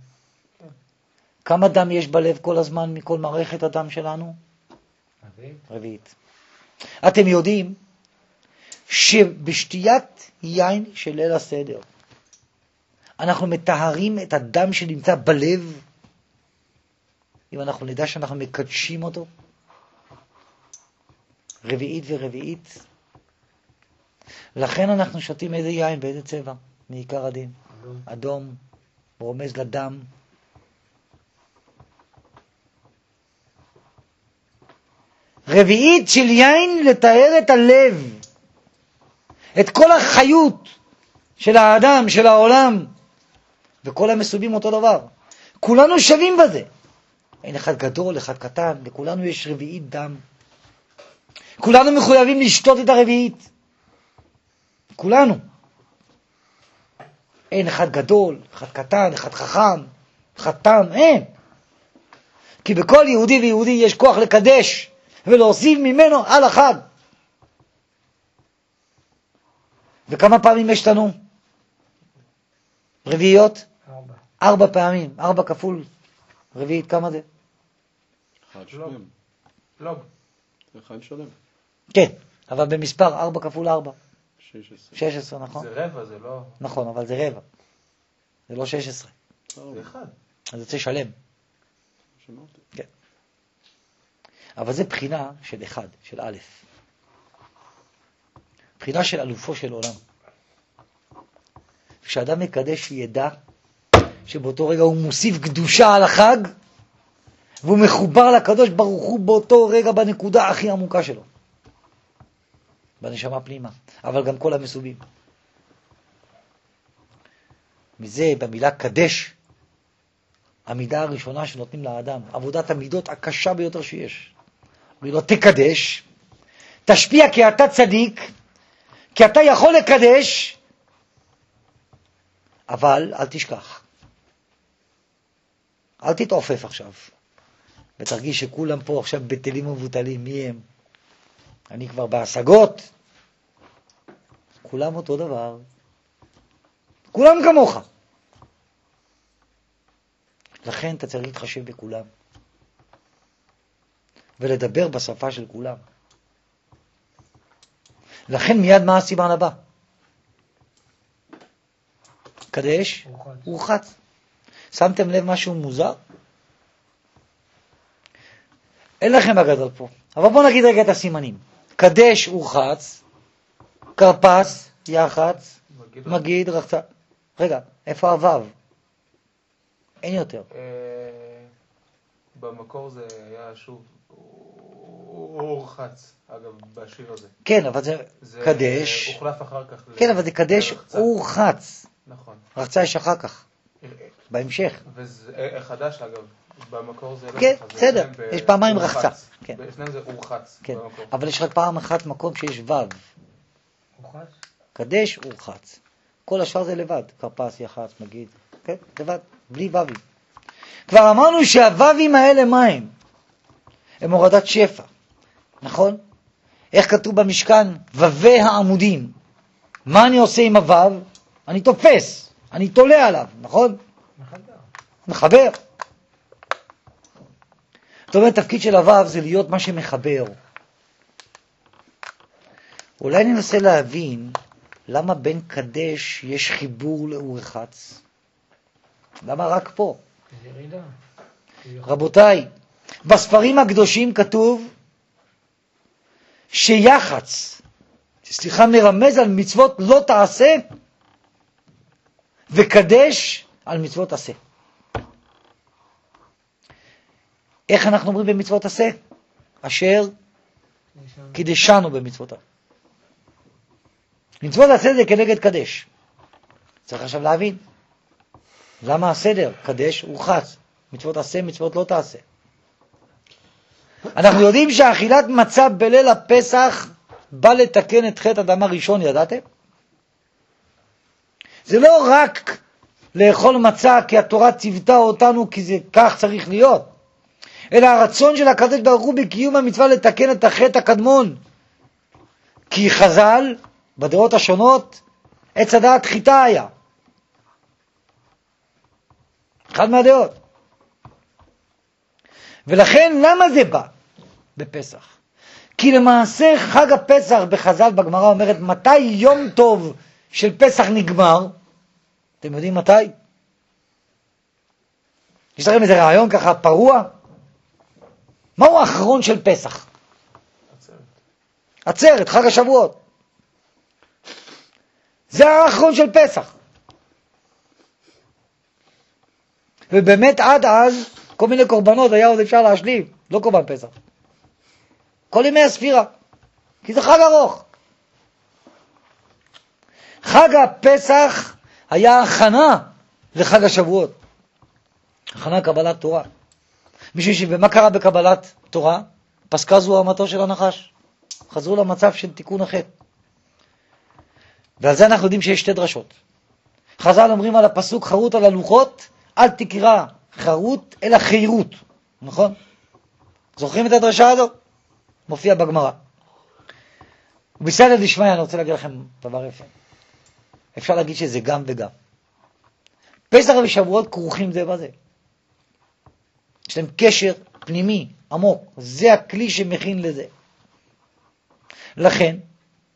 כמה דם יש בלב כל הזמן מכל מערכת הדם שלנו? רביעית. אתם יודעים שבשתיית יין של ליל הסדר אנחנו מטהרים את הדם שנמצא בלב, אם אנחנו נדע שאנחנו מקדשים אותו רביעית ורביעית. לכן אנחנו שותים איזה יין באיזה צבע מעיקר הדין? אדום, רומז לדם. רביעית של יין לתאר את הלב, את כל החיות של האדם, של העולם, וכל המסובים אותו דבר. כולנו שווים בזה. אין אחד גדול, אחד קטן, לכולנו יש רביעית דם. כולנו מחויבים לשתות את הרביעית. כולנו. אין אחד גדול, אחד קטן, אחד חכם, אחד תם, אין. כי בכל יהודי ויהודי יש כוח לקדש ולהוסיף ממנו על החג. וכמה פעמים יש לנו? רביעיות? 4 פעמים. 4 כפול רביעית, כמה זה? אחד שלם. לא. אחד שלם. כן, אבל במספר 4 כפול 4. 16. 16, נכון? זה רבע, זה לא... נכון, אבל זה רבע. זה לא 16. זה אחד. אז זה צריך שלם. שמעתי. כן. אבל זה בחינה של אחד, של א'. בחינה של אלופו של עולם. כשאדם מקדש ידע שבאותו רגע הוא מוסיף קדושה על החג, והוא מחובר לקדוש ברוך הוא באותו רגע בנקודה הכי עמוקה שלו. בנשמה פנימה. אבל גם כל המסובים. מזה במילה קדש, המידה הראשונה שנותנים לאדם, עבודת המידות הקשה ביותר שיש. אומרים לו, תקדש, תשפיע כי אתה צדיק, כי אתה יכול לקדש, אבל אל תשכח. אל תתעופף עכשיו, ותרגיש שכולם פה עכשיו בטלים ומבוטלים. מי הם? אני כבר בהשגות. כולם אותו דבר. כולם כמוך. לכן אתה צריך להתחשב בכולם. ולדבר בשפה של כולם. לכן מיד מה הסימן הבא? קדש, ורחץ. שמתם לב משהו מוזר? אין לכם בגדול פה. אבל בואו נגיד רגע את הסימנים. קדש, ורחץ, קרפס, יחץ, מגיד, רחצה. רגע, איפה הוו? אין יותר. במקור זה היה שוב ורחץ, אגב, בשיר הזה. כן, אבל זה קדש. זה הוחלף אחר כך. כן, אבל זה קדש ורחץ. נכון. רחצה יש אחר כך. בהמשך. וזה חדש, אגב. במקור זה... כן, בסדר. יש פעמיים רחצה. בשניהם זה ורחץ. כן, אבל יש רק פעם אחת מקום שיש וו. רוחץ? קדש ורחץ. כל השאר זה לבד. קרפס, יחץ, מגיד. כן, לבד. בלי וווים. כבר אמרנו שהוווים האלה מה הם? הם הורדת שפע. נכון? איך כתוב במשכן? וווי העמודים. מה אני עושה עם הוו? אני תופס. אני תולה עליו. נכון? מחבר. זאת אומרת, תפקיד של הוו זה להיות מה שמחבר. אולי ננסה להבין למה בין קדש יש חיבור לאורחץ. למה רק פה? רבותיי, בספרים הקדושים כתוב שיחץ, מרמז על מצוות לא תעשה, וקדש על מצוות עשה. איך אנחנו אומרים במצוות עשה? אשר קדשנו במצוות. מצוות עשה זה כנגד קדש. צריך עכשיו להבין. למה הסדר? קדש ורחץ. מצוות עשה, מצוות לא תעשה. אנחנו יודעים שהאכילת מצה בליל הפסח בא לתקן את חטא אדם הראשון, ידעתם? זה לא רק לאכול מצה כי התורה ציוותה אותנו כי זה כך צריך להיות, אלא הרצון של הקדוש ברוך הוא בקיום המצווה לתקן את החטא הקדמון. כי חז"ל, בדעות השונות, עץ הדעת חיטה היה. אחד מהדעות. ולכן למה זה בא בפסח? כי למעשה חג הפסח בחז"ל בגמרא אומרת מתי יום טוב של פסח נגמר? אתם יודעים מתי? יש לכם איזה רעיון ככה פרוע? מהו האחרון של פסח? עצרת, חג השבועות. זה האחרון של פסח. ובאמת עד אז כל מיני קורבנות היה עוד אפשר להשלים, לא קורבן פסח. כל ימי הספירה, כי זה חג ארוך. חג הפסח היה הכנה לחג השבועות. הכנה קבלת תורה. משום שבמה קרה בקבלת תורה? פסקה זוהמתו של הנחש. חזרו למצב של תיקון החטא. ועל זה אנחנו יודעים שיש שתי דרשות. חז"ל אומרים על הפסוק חרוט על הלוחות, אל תקרא חרוט אלא חירות. נכון? זוכרים את הדרשה הזו? מופיע בגמרא. ובסייעתא דשמיא אני רוצה להגיד לכם דבר יפה. אפשר להגיד שזה גם וגם. פסח ושבועות כרוכים זה בזה. יש להם קשר פנימי, עמוק. זה הכלי שמכין לזה. לכן,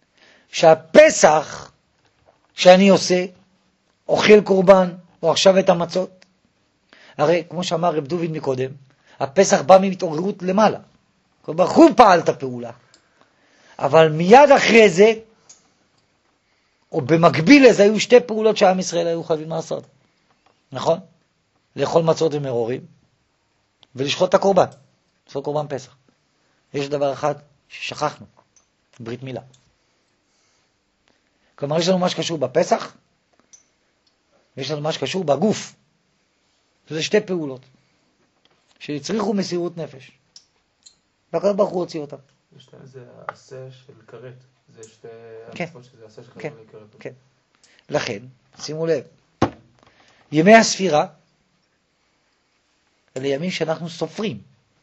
שהפסח שאני עושה, אוכל קורבן, או עכשיו את המצות, הרי כמו שאמר רב דוד מקודם, הפסח בא מתעוררות למעלה. כלומר, הוא פעל את הפעולה. אבל מיד אחרי זה, או במקביל לזה, היו שתי פעולות שעם ישראל היו חייבים לעשות. נכון? לאכול מצות ומרורים, ולשחוט את הקורבן. לעשות קורבן פסח. יש דבר אחד ששכחנו, ברית מילה. כלומר, יש לנו מה שקשור בפסח, ויש לנו מה שקשור בגוף. זה שתי פעולות שהצריכו מסירות נפש. והקדוש ברוך הוא הוציא אותם. זה העשה של כרת. זה שתי כן. המצוות שזה העשה של כן, כרת. כן. לכן, שימו לב, ימי הספירה, אלה ימים שאנחנו סופרים.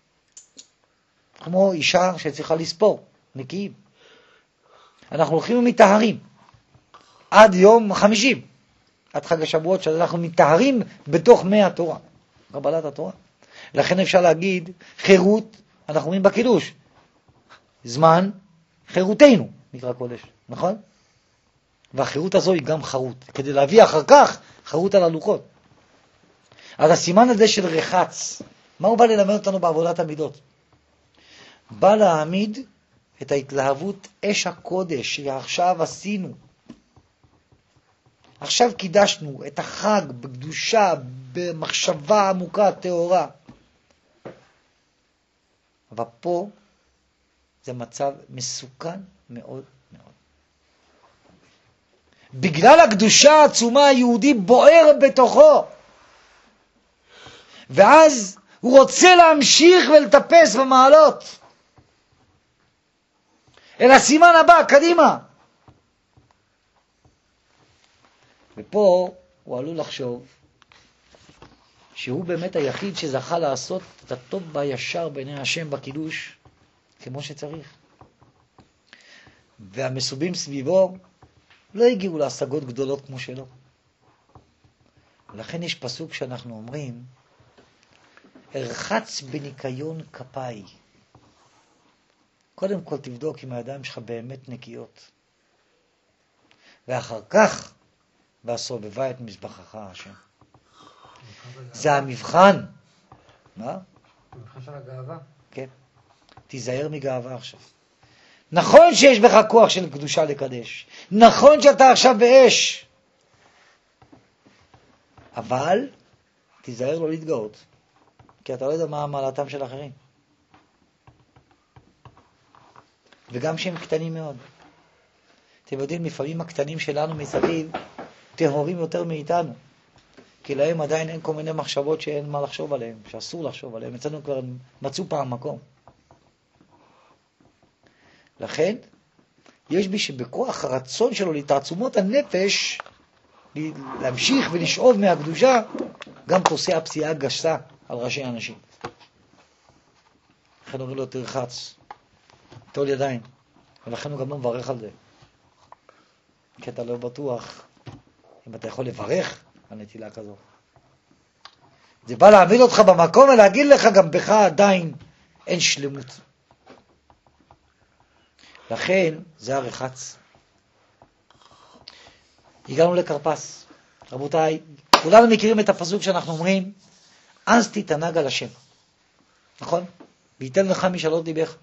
כמו אישה שצריכה לספור, נקיים. אנחנו הולכים ומטהרים. עד יום 50. עד חג השבועות שאנחנו מטהרים בתוך 100 התורה. קבלת התורה. לכן אפשר להגיד, חירות, אנחנו אומרים בקידוש. זמן, חירותנו, נקרא קודש. נכון? והחירות הזו היא גם חרות. כדי להביא אחר כך חרות על הלוחות. אז הסימן הזה של רחץ, מה הוא בא ללמד אותנו בעבודת המידות? בא להעמיד את ההתלהבות אש הקודש שעכשיו עשינו. עכשיו קידשנו את החג בקדושה, במחשבה עמוקה, תאורה. אבל פה זה מצב מסוכן מאוד מאוד. בגלל הקדושה העצומה היהודי בוער בתוכו. ואז הוא רוצה להמשיך ולטפס במעלות. אל הסימן הבא, קדימה. ופה הוא עלול לחשוב שהוא באמת היחיד שזכה לעשות את הטוב והישר בעיני השם בקידוש כמו שצריך. והמסובים סביבו לא הגיעו להשגות גדולות כמו שלו. ולכן יש פסוק שאנחנו אומרים, הרחץ בניקיון כפיי. קודם כל תבדוק אם הידיים שלך באמת נקיות. ואחר כך, והסובבה את מזבחך השם. זה המבחן. מה? המבחן של הגאווה. כן. תיזהר מגאווה עכשיו. נכון שיש בך כוח של קדושה לקדש. נכון שאתה עכשיו באש. אבל תיזהר לא להתגאות. כי אתה לא יודע מה מעלתם של אחרים. וגם שהם קטנים מאוד. אתם יודעים, לפעמים הקטנים שלנו מסביב טהורים יותר מאיתנו. כי להם עדיין אין כל מיני מחשבות שאין מה לחשוב עליהם, שאסור לחשוב עליהם. אצלנו כבר מצאו פעם מקום. לכן, יש בי שבכוח הרצון שלו לתעצומות הנפש, להמשיך ולשאוב מהקדושה, גם פוסע פסיעה גסה על ראשי האנשים. לכן אומרים לו, תרחץ, תול ידיים. ולכן הוא גם לא מברך על זה. כי אתה לא בטוח אם אתה יכול לברך על נטילה כזו. זה בא להעמיד אותך במקום ולהגיד לך, גם בך עדיין אין שלמות. לכן זה הרחץ. הגענו לקרפס. רבותיי, כולנו מכירים את הפסוק שאנחנו אומרים, אז תתענג על השם. נכון? וייתן לך משאלות ליבך.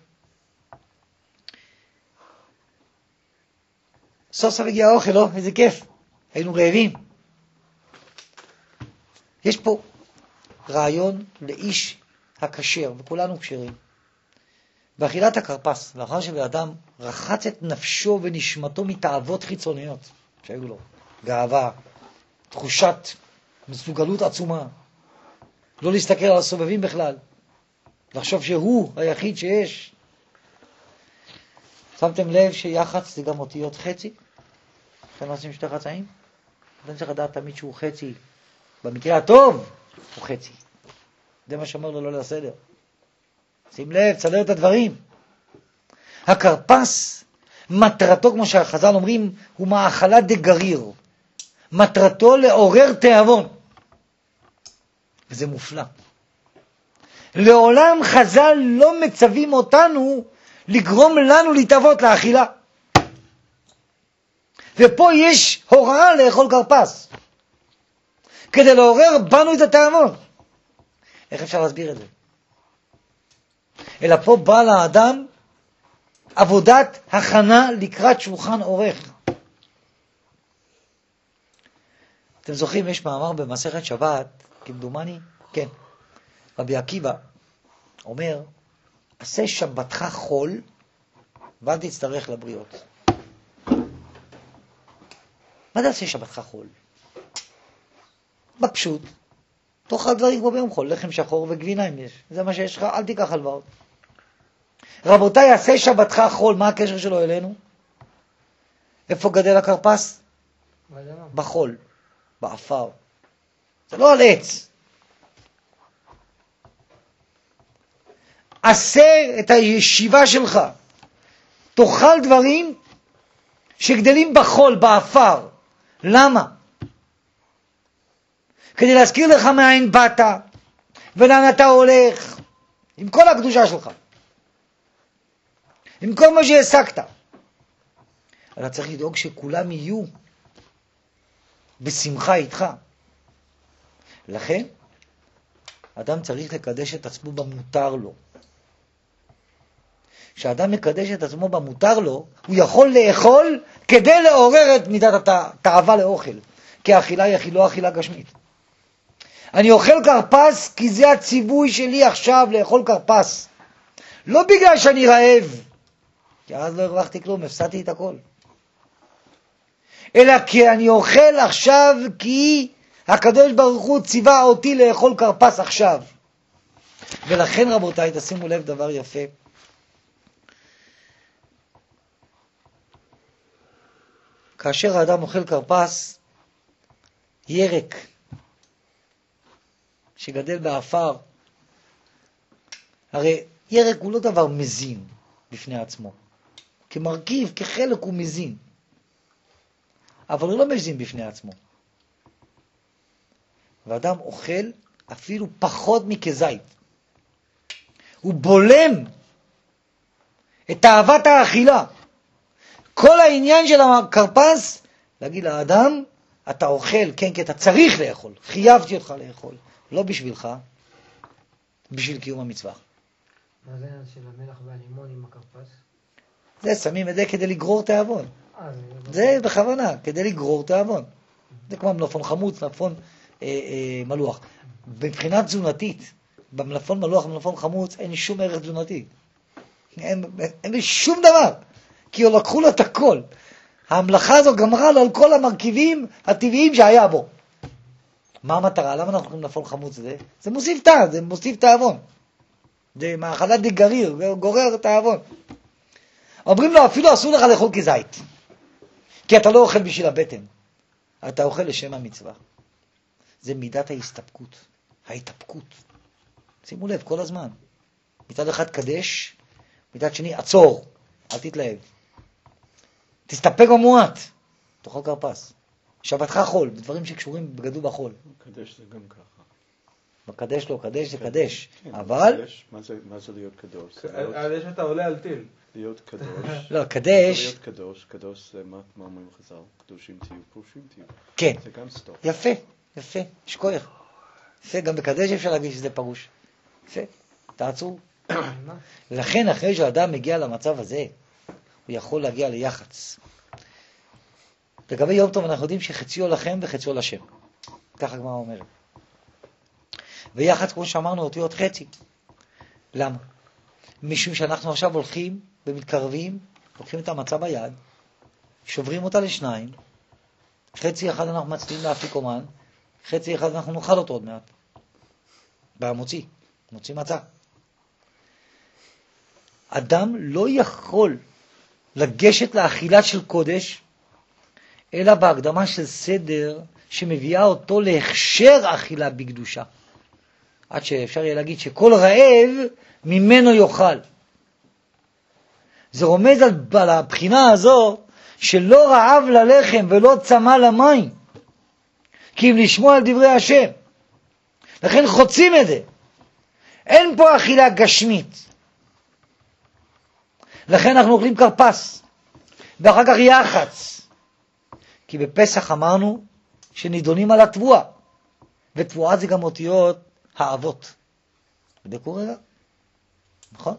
סוף סוף הגיע האוכל, לא? איזה כיף. היינו רעבים. יש פה רעיון לאיש הכשר, וכולנו כשרים. באכילת הקרפס, לאחר שבאדם רחץ את נפשו ונשמתו מתאוות חיצוניות שהיו לו, גאווה, תחושת מסוגלות עצומה, לא להסתכל על הסובבים בכלל, לחשוב שהוא היחיד שיש. שמתם לב שיחץ זה גם אותיות חצי? אתם עושים שתי חצאים? אתם צריך לדעת תמיד שהוא חצי. במקרה הטוב הוא חצי. זה מה שאומר לו לא לסדר. שים לב, תסדר את הדברים. הקרפס, מטרתו, כמו שהחז"ל אומרים, הוא מאכלה דגריר. מטרתו לעורר תיאבון. וזה מופלא. לעולם חז"ל לא מצווים אותנו לגרום לנו להתאבות לאכילה. ופה יש הוראה לאכול קרפס. כדי לעורר בנו את התיאבון. איך אפשר להסביר את זה? אלא פה בא לאדם עבודת הכנה לקראת שולחן עורך. אתם זוכרים, יש מאמר במסכת שבת, כמדומני? כן. רבי עקיבא אומר, עשה שבתך חול, ואל תצטרך לבריות. מה זה עשה שבתך חול? בפשוט, תאכל דברים כמו ביום חול, לחם שחור וגבינה אם יש, זה מה שיש לך, אל תיקח הלוואות. רבותיי, עשה שבתך חול, מה הקשר שלו אלינו? איפה גדל הקרפס? בחול, באפר. זה לא על עץ. עשה את הישיבה שלך, תאכל דברים שגדלים בחול, באפר. למה? כדי להזכיר לך מאין באת, ולאן אתה הולך, עם כל הקדושה שלך, עם כל מה שהעסקת. אתה צריך לדאוג שכולם יהיו בשמחה איתך. לכן, אדם צריך לקדש את עצמו במותר לו. כשאדם מקדש את עצמו במותר לו, הוא יכול לאכול כדי לעורר את מידת התאווה לאוכל. כי האכילה היא לא אכילה גשמית. אני אוכל קרפס כי זה הציווי שלי עכשיו לאכול קרפס. לא בגלל שאני רעב, כי אז לא הרווחתי כלום, הפסדתי את הכל. אלא כי אני אוכל עכשיו כי הקדוש ברוך הוא ציווה אותי לאכול קרפס עכשיו. ולכן רבותיי, תשימו לב דבר יפה. כאשר האדם אוכל קרפס, ירק שגדל באפר, הרי ירק הוא לא דבר מזין בפני עצמו. כמרכיב, כחלק הוא מזין. אבל הוא לא מזין בפני עצמו. ואדם אוכל אפילו פחות מכזית. הוא בולם את אהבת האכילה. כל העניין של הקרפס, להגיד לאדם, אתה אוכל, כן, כי אתה צריך לאכול. חייבתי אותך לאכול. לא בשבילך, בשביל קיום המצווה. מה זה העניין של המלח והלימון עם הקרפס? זה שמים את זה כדי לגרור תאבון. זה בכוונה, כדי לגרור תאבון. זה כמו מלפון חמוץ, מלפון מלוח. מבחינה תזונתית, במלפון מלוח ומלפון חמוץ אין שום ערך תזונתי. אין שום דבר. כי לקחו לו את הכל. ההמלכה הזו גמרה לו על כל המרכיבים הטבעיים שהיה בו. מה המטרה? למה אנחנו יכולים לפעול חמוץ זה? זה מוסיף טעם, זה מוסיף תאבון. זה מאכלת דגריר, גורר תאבון. אומרים לו, אפילו אסור לך לאכול כזית. כי אתה לא אוכל בשביל הבטן. אתה אוכל לשם המצווה. זה מידת ההסתפקות. ההתאפקות. שימו לב, כל הזמן. מצד אחד קדש, מצד שני עצור. אל תתלהב. תסתפק במועט. תאכל קרפס. שבתך חול, דברים שקשורים בגדול בחול. קדש זה גם ככה. בקדש לא, קדש זה קדש. אבל... מה זה להיות קדוש? על זה שאתה עולה על טיל. להיות קדוש. לא, קדש... להיות קדוש, קדוש זה מה אומרים חז"ל? קדושים תהיו, פרושים תהיו. כן. זה גם סתור. יפה, יפה, יש כוח. יפה, גם בקדש אפשר להגיד שזה פרוש. יפה, תעצרו. לכן אחרי שאדם מגיע למצב הזה, הוא יכול להגיע ליחץ. לגבי יום טוב אנחנו יודעים שחציו לכם וחציו לשם. ככה הגמרא אומרת. ויחץ, כמו שאמרנו, אותיות חצי. למה? משום שאנחנו עכשיו הולכים ומתקרבים, לוקחים את המצה ביד, שוברים אותה לשניים, חצי אחד אנחנו מצליעים לאפיקומן, חצי אחד אנחנו נאכל אותו עוד מעט. במוציא, מוציא מצה. אדם לא יכול לגשת לאכילה של קודש, אלא בהקדמה של סדר שמביאה אותו להכשר אכילה בקדושה. עד שאפשר יהיה להגיד שכל רעב ממנו יאכל. זה רומז על הבחינה הזו שלא רעב ללחם ולא צמא למים, כי אם לשמוע על דברי השם. לכן חוצים את זה. אין פה אכילה גשמית. לכן אנחנו אוכלים קרפס, ואחר כך יחץ. כי בפסח אמרנו שנידונים על התבואה, ותבואה זה גם אותיות האבות. בדקו רגע, נכון?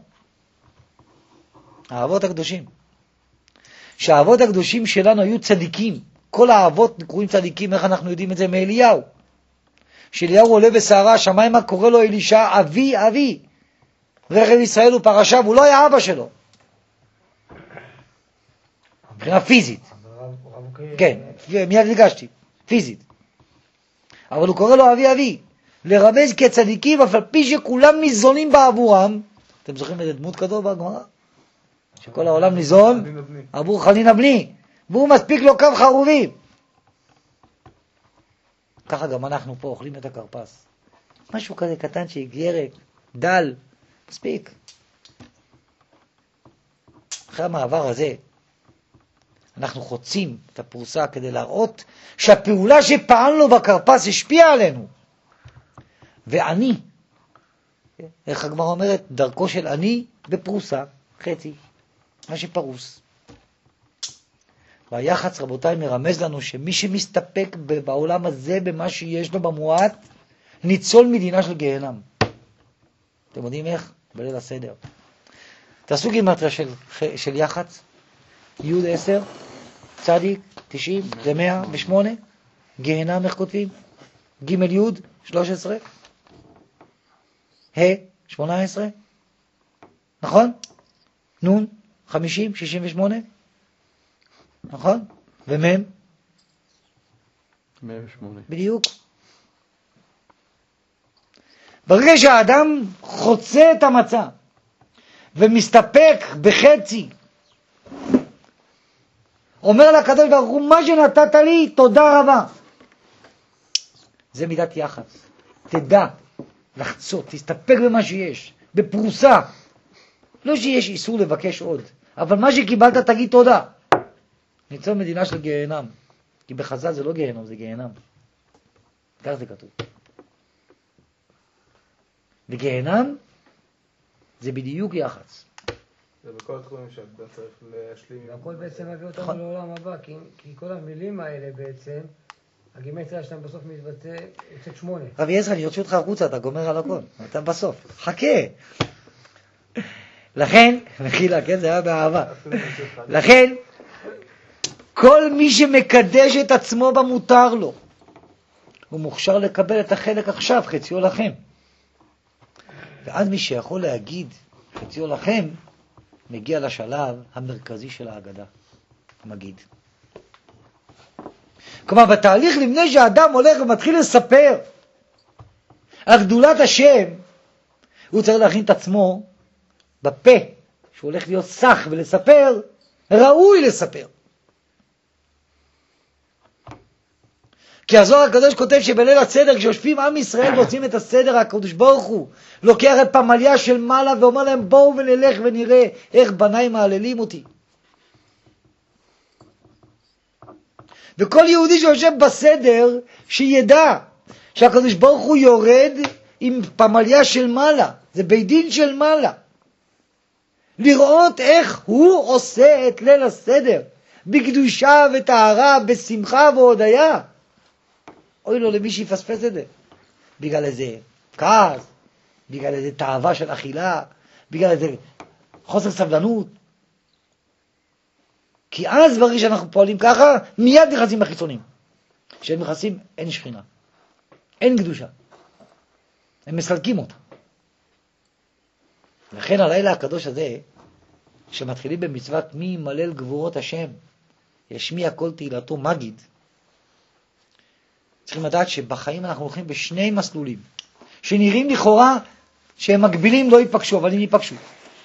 האבות הקדושים. שהאבות הקדושים שלנו היו צדיקים. כל האבות קוראים צדיקים, איך אנחנו יודעים את זה? מאליהו. שאליהו עולה בסערה, שמיימה קורא לו אלישע, אבי, אבי. רכב ישראל הוא פרשה, והוא לא היה אבא שלו. מבחינה פיזית. כן, מיד הגשתי, פיזית. אבל הוא קורא לו אבי אבי, לרמז כצדיקים, אף על פי שכולם ניזונים בעבורם. אתם זוכרים איזה דמות כזו בגמרא? שכל העולם ניזון עבור חנינא בני, והוא מספיק לו קו חרובים. ככה גם אנחנו פה אוכלים את הכרפס. משהו כזה קטן שירק, דל, מספיק. אחרי המעבר הזה, אנחנו חוצים את הפרוסה כדי להראות שהפעולה שפעלנו בכרפס השפיעה עלינו. ואני, איך הגמרא אומרת, דרכו של אני בפרוסה, חצי, מה שפרוס. והיחץ, רבותיי, מרמז לנו שמי שמסתפק בעולם הזה, במה שיש לו במועט, ניצול מדינה של גיהנם. אתם יודעים איך? בליל הסדר. תעשו גימטריה של יחץ, י' 10, צדיק 90, זה 108, גיהנם איך כותבים? ג' י' 13, ה' 18, נכון? נ' 50, 68, נכון? ומ' 108. בדיוק. ברגע שהאדם חוצה את המצע ומסתפק בחצי, אומר לקדוש ברוך הוא, מה שנתת לי, תודה רבה. זה מידת יחץ. תדע לחצות, תסתפק במה שיש, בפרוסה. לא שיש איסור לבקש עוד, אבל מה שקיבלת תגיד תודה. ניצור מדינה של גיהנם. כי בחז"ל זה לא גיהנם, זה גיהנם. כך זה כתוב. וגיהנם זה בדיוק יחץ. זה בכל התחומים שאתה צריך להשלים. והכל בעצם מביא אותנו לעולם הבא, כי כל המילים האלה בעצם, הגימטריה שלהם בסוף מתבטא, יוצאת 8. רבי עזרא, אני רוצה אותך החוצה, אתה גומר על הכל. אתה בסוף. חכה. לכן, מחילה, כן, זה היה באהבה. לכן, כל מי שמקדש את עצמו במותר לו, הוא מוכשר לקבל את החלק עכשיו, חציו לכם. ואז מי שיכול להגיד חציו לכם, מגיע לשלב המרכזי של ההגדה, מגיד. כלומר, בתהליך לפני שהאדם הולך ומתחיל לספר על גדולת השם, הוא צריך להכין את עצמו בפה, שהוא הולך להיות סך ולספר, ראוי לספר. כי הזוהר הקדוש כותב שבליל הסדר, כשיושבים עם ישראל ועושים את הסדר, הקדוש ברוך הוא לוקח את פמליה של מעלה ואומר להם, בואו ונלך ונראה איך בניי מעללים אותי. וכל יהודי שיושב בסדר, שידע שהקדוש ברוך הוא יורד עם פמליה של מעלה, זה בית דין של מעלה. לראות איך הוא עושה את ליל הסדר, בקדושה וטהרה, בשמחה והודיה. אוי לו למי שיפספס את זה. בגלל איזה כעס, בגלל איזה תאווה של אכילה, בגלל איזה חוסר סבלנות. כי אז ברגע שאנחנו פועלים ככה, מיד נכנסים בחיצונים. כשהם נכנסים, אין שכינה. אין קדושה. הם מסלקים אותה. לכן הלילה הקדוש הזה, שמתחילים במצוות מי ימלל גבורות השם, ישמיע כל תהילתו מגיד, צריכים לדעת שבחיים אנחנו הולכים בשני מסלולים, שנראים לכאורה שהם מקבילים, לא ייפגשו, אבל הם ייפגשו.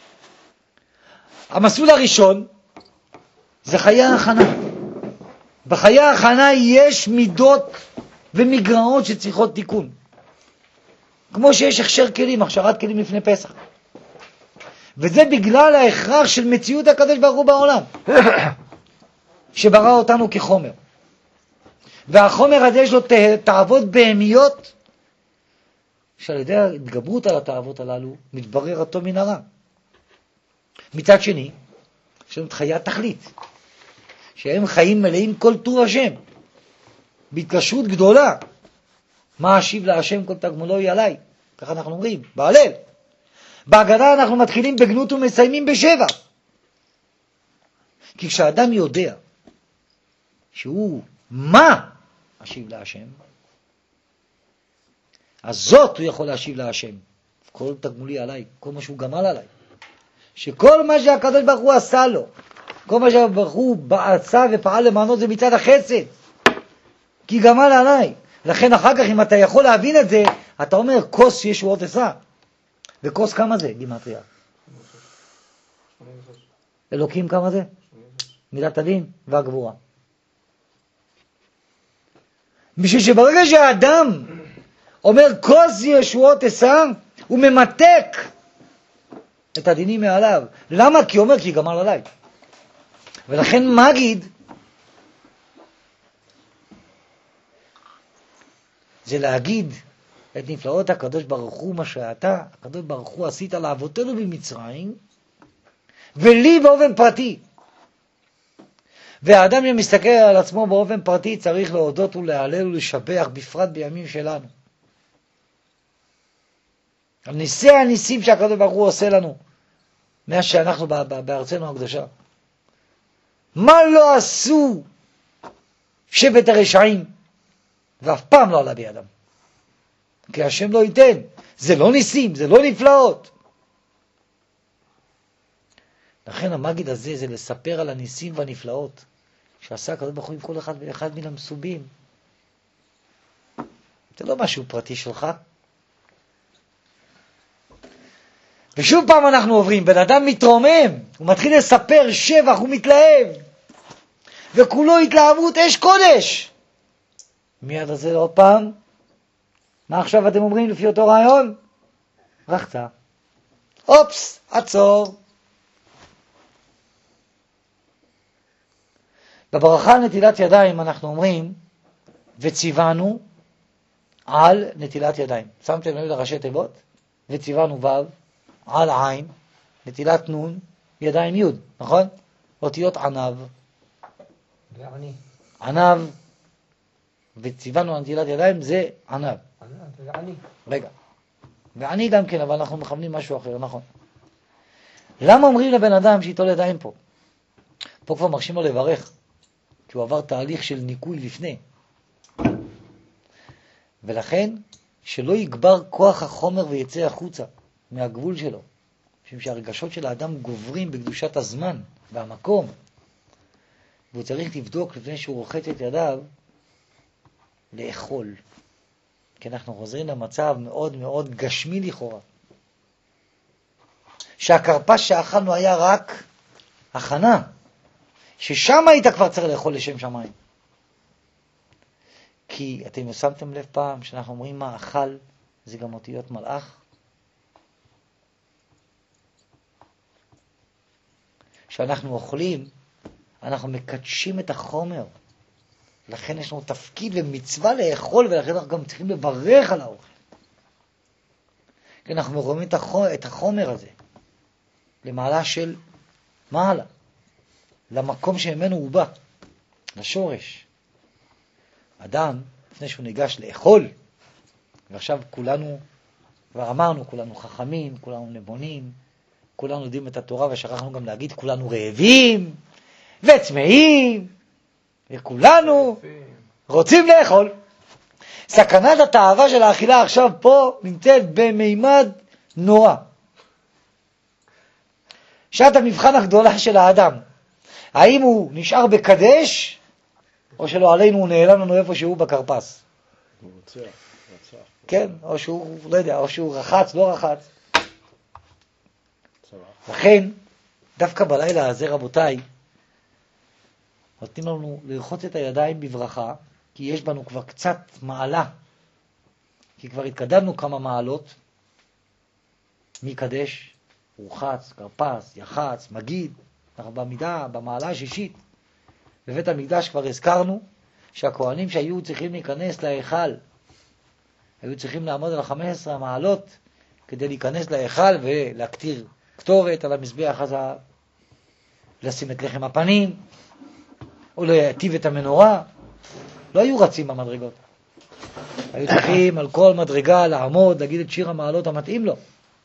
המסלול הראשון זה חיי ההכנה. בחיי ההכנה יש מידות ומגרעות שצריכות תיקון. כמו שיש הכשר כלים, הכשרת כלים לפני פסח. וזה בגלל ההכרח של מציאות הקדוש ברוך הוא בעולם, שברא אותנו כחומר. והחומר הזה יש לו תאוות בהמיות, שעל ידי ההתגברות על התאוות הללו, מתברר הטוב מן הרע. מצד שני, יש לנו את חיי התכלית, שהם חיים מלאים כל טוב השם, בהתקשרות גדולה. מה אשיב להשם כל תגמולו היא עליי? ככה אנחנו אומרים, בהלל. בהגדה אנחנו מתחילים בגנות ומסיימים בשבע. כי כשאדם יודע שהוא מה אשיב להשם, אז זאת הוא יכול להשיב להשם. כל תגמולי עליי, כל מה שהוא גמל עליי. שכל מה שהקדוש ברוך הוא עשה לו, כל מה שהקדוש ברוך הוא עשה ופעל למענו, זה מצד החסד. כי גמל עליי. לכן אחר כך אם אתה יכול להבין את זה, אתה אומר כוס ישועות עשה. וכוס כמה זה? גימטריה. 86. אלוקים כמה זה? 86. מידת הדין והגבורה. בשביל שברגע שהאדם אומר כוס ישועות עשה, הוא ממתק את הדינים מעליו. למה? כי הוא אומר כי גמר עליי. ולכן מגיד זה להגיד את נפלאות הקדוש ברוך הוא, מה שאתה, הקדוש ברוך הוא עשית לאבותינו במצרים, ולי באופן פרטי. והאדם שמסתכל על עצמו באופן פרטי צריך להודות ולהלל ולשבח, בפרט בימים שלנו. על ניסי הניסים שהקדוש ברוך הוא עושה לנו, מאז שאנחנו בארצנו הקדושה. מה לא עשו שבט הרשעים, ואף פעם לא עלה בידם. כי השם לא ייתן. זה לא ניסים, זה לא נפלאות. לכן המגיד הזה זה לספר על הניסים והנפלאות שעשה הקדוש ברוך הוא עם כל אחד ואחד מן המסובים. זה לא משהו פרטי שלך. ושוב פעם אנחנו עוברים, בן אדם מתרומם, הוא מתחיל לספר שבח, הוא מתלהב, וכולו התלהבות אש קודש. מיד הזה עוד פעם, מה עכשיו אתם אומרים לפי אותו רעיון? רחצה. אופס, עצור. בברכה על נטילת ידיים אנחנו אומרים, וציוונו על נטילת ידיים. שמתם לב לראשי תיבות? וציוונו ו' על עין, נטילת נון, ידיים י', נכון? אותיות ענב. ועני. ענב, וציוונו על נטילת ידיים זה ענב. ועני. רגע. ועני גם כן, אבל אנחנו מכוונים משהו אחר, נכון. למה אומרים לבן אדם שיטול ידיים פה? פה כבר מרשים לו לברך, כי הוא עבר תהליך של ניקוי לפני. ולכן, שלא יגבר כוח החומר ויצא החוצה מהגבול שלו. משום שהרגשות של האדם גוברים בקדושת הזמן והמקום. והוא צריך לבדוק לפני שהוא רוחץ את ידיו, לאכול. כי אנחנו חוזרים למצב מאוד מאוד גשמי לכאורה. שהקרפש שאכלנו היה רק הכנה. ששם היית כבר צריך לאכול לשם שמיים. כי אתם שמתם לב פעם שאנחנו אומרים מה אכל, זה גם אותיות מלאך. כשאנחנו אוכלים, אנחנו מקדשים את החומר. לכן יש לנו תפקיד ומצווה לאכול, ולכן אנחנו גם צריכים לברך על האוכל. כי אנחנו מרומים את החומר הזה למעלה של מעלה, למקום שממנו הוא בא, לשורש. אדם, לפני שהוא ניגש לאכול, ועכשיו כולנו, כבר אמרנו, כולנו חכמים, כולנו נבונים, כולנו יודעים את התורה, ושכחנו גם להגיד, כולנו רעבים וצמאים, וכולנו רוצים לאכול. סכנת התאווה של האכילה עכשיו פה נמצאת במימד נורא. שעת המבחן הגדולה של האדם, האם הוא נשאר בקדש, או שלא עלינו הוא נעלם לנו איפה שהוא בקרפס. הוא רצח. כן, או שהוא, לא יודע, או שהוא רחץ, לא רחץ. לכן, דווקא בלילה הזה, רבותיי, נותנים לנו לרחוץ את הידיים בברכה, כי יש בנו כבר קצת מעלה, כי כבר התקדמנו כמה מעלות, מקדש, רוחץ, קרפס, יחץ, מגיד, אנחנו במעלה השישית. בבית המקדש כבר הזכרנו שהכהנים שהיו צריכים להיכנס להיכל, היו צריכים לעמוד על 15 המעלות כדי להיכנס להיכל ולהקטיר כתובת על המזבח הזהב, לשים את לחם הפנים, או להטיב את המנורה. לא היו רצים במדרגות. היו צריכים על כל מדרגה לעמוד, להגיד את שיר המעלות המתאים לו.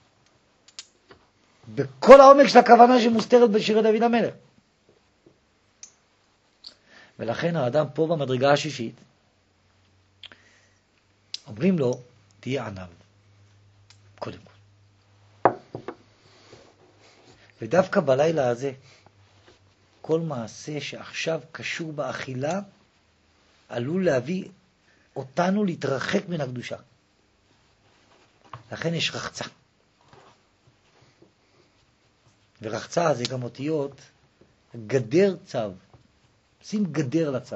בכל העומק של הכוונה שמוסתרת בשירי דוד המלך. ולכן האדם פה במדרגה השישית, אומרים לו, תהיה ענב. קודם כל. ודווקא בלילה הזה, כל מעשה שעכשיו קשור באכילה, עלול להביא אותנו להתרחק מן הקדושה. לכן יש רחצה. ורחצה זה גם אותיות גדר צו. שים גדר לצו.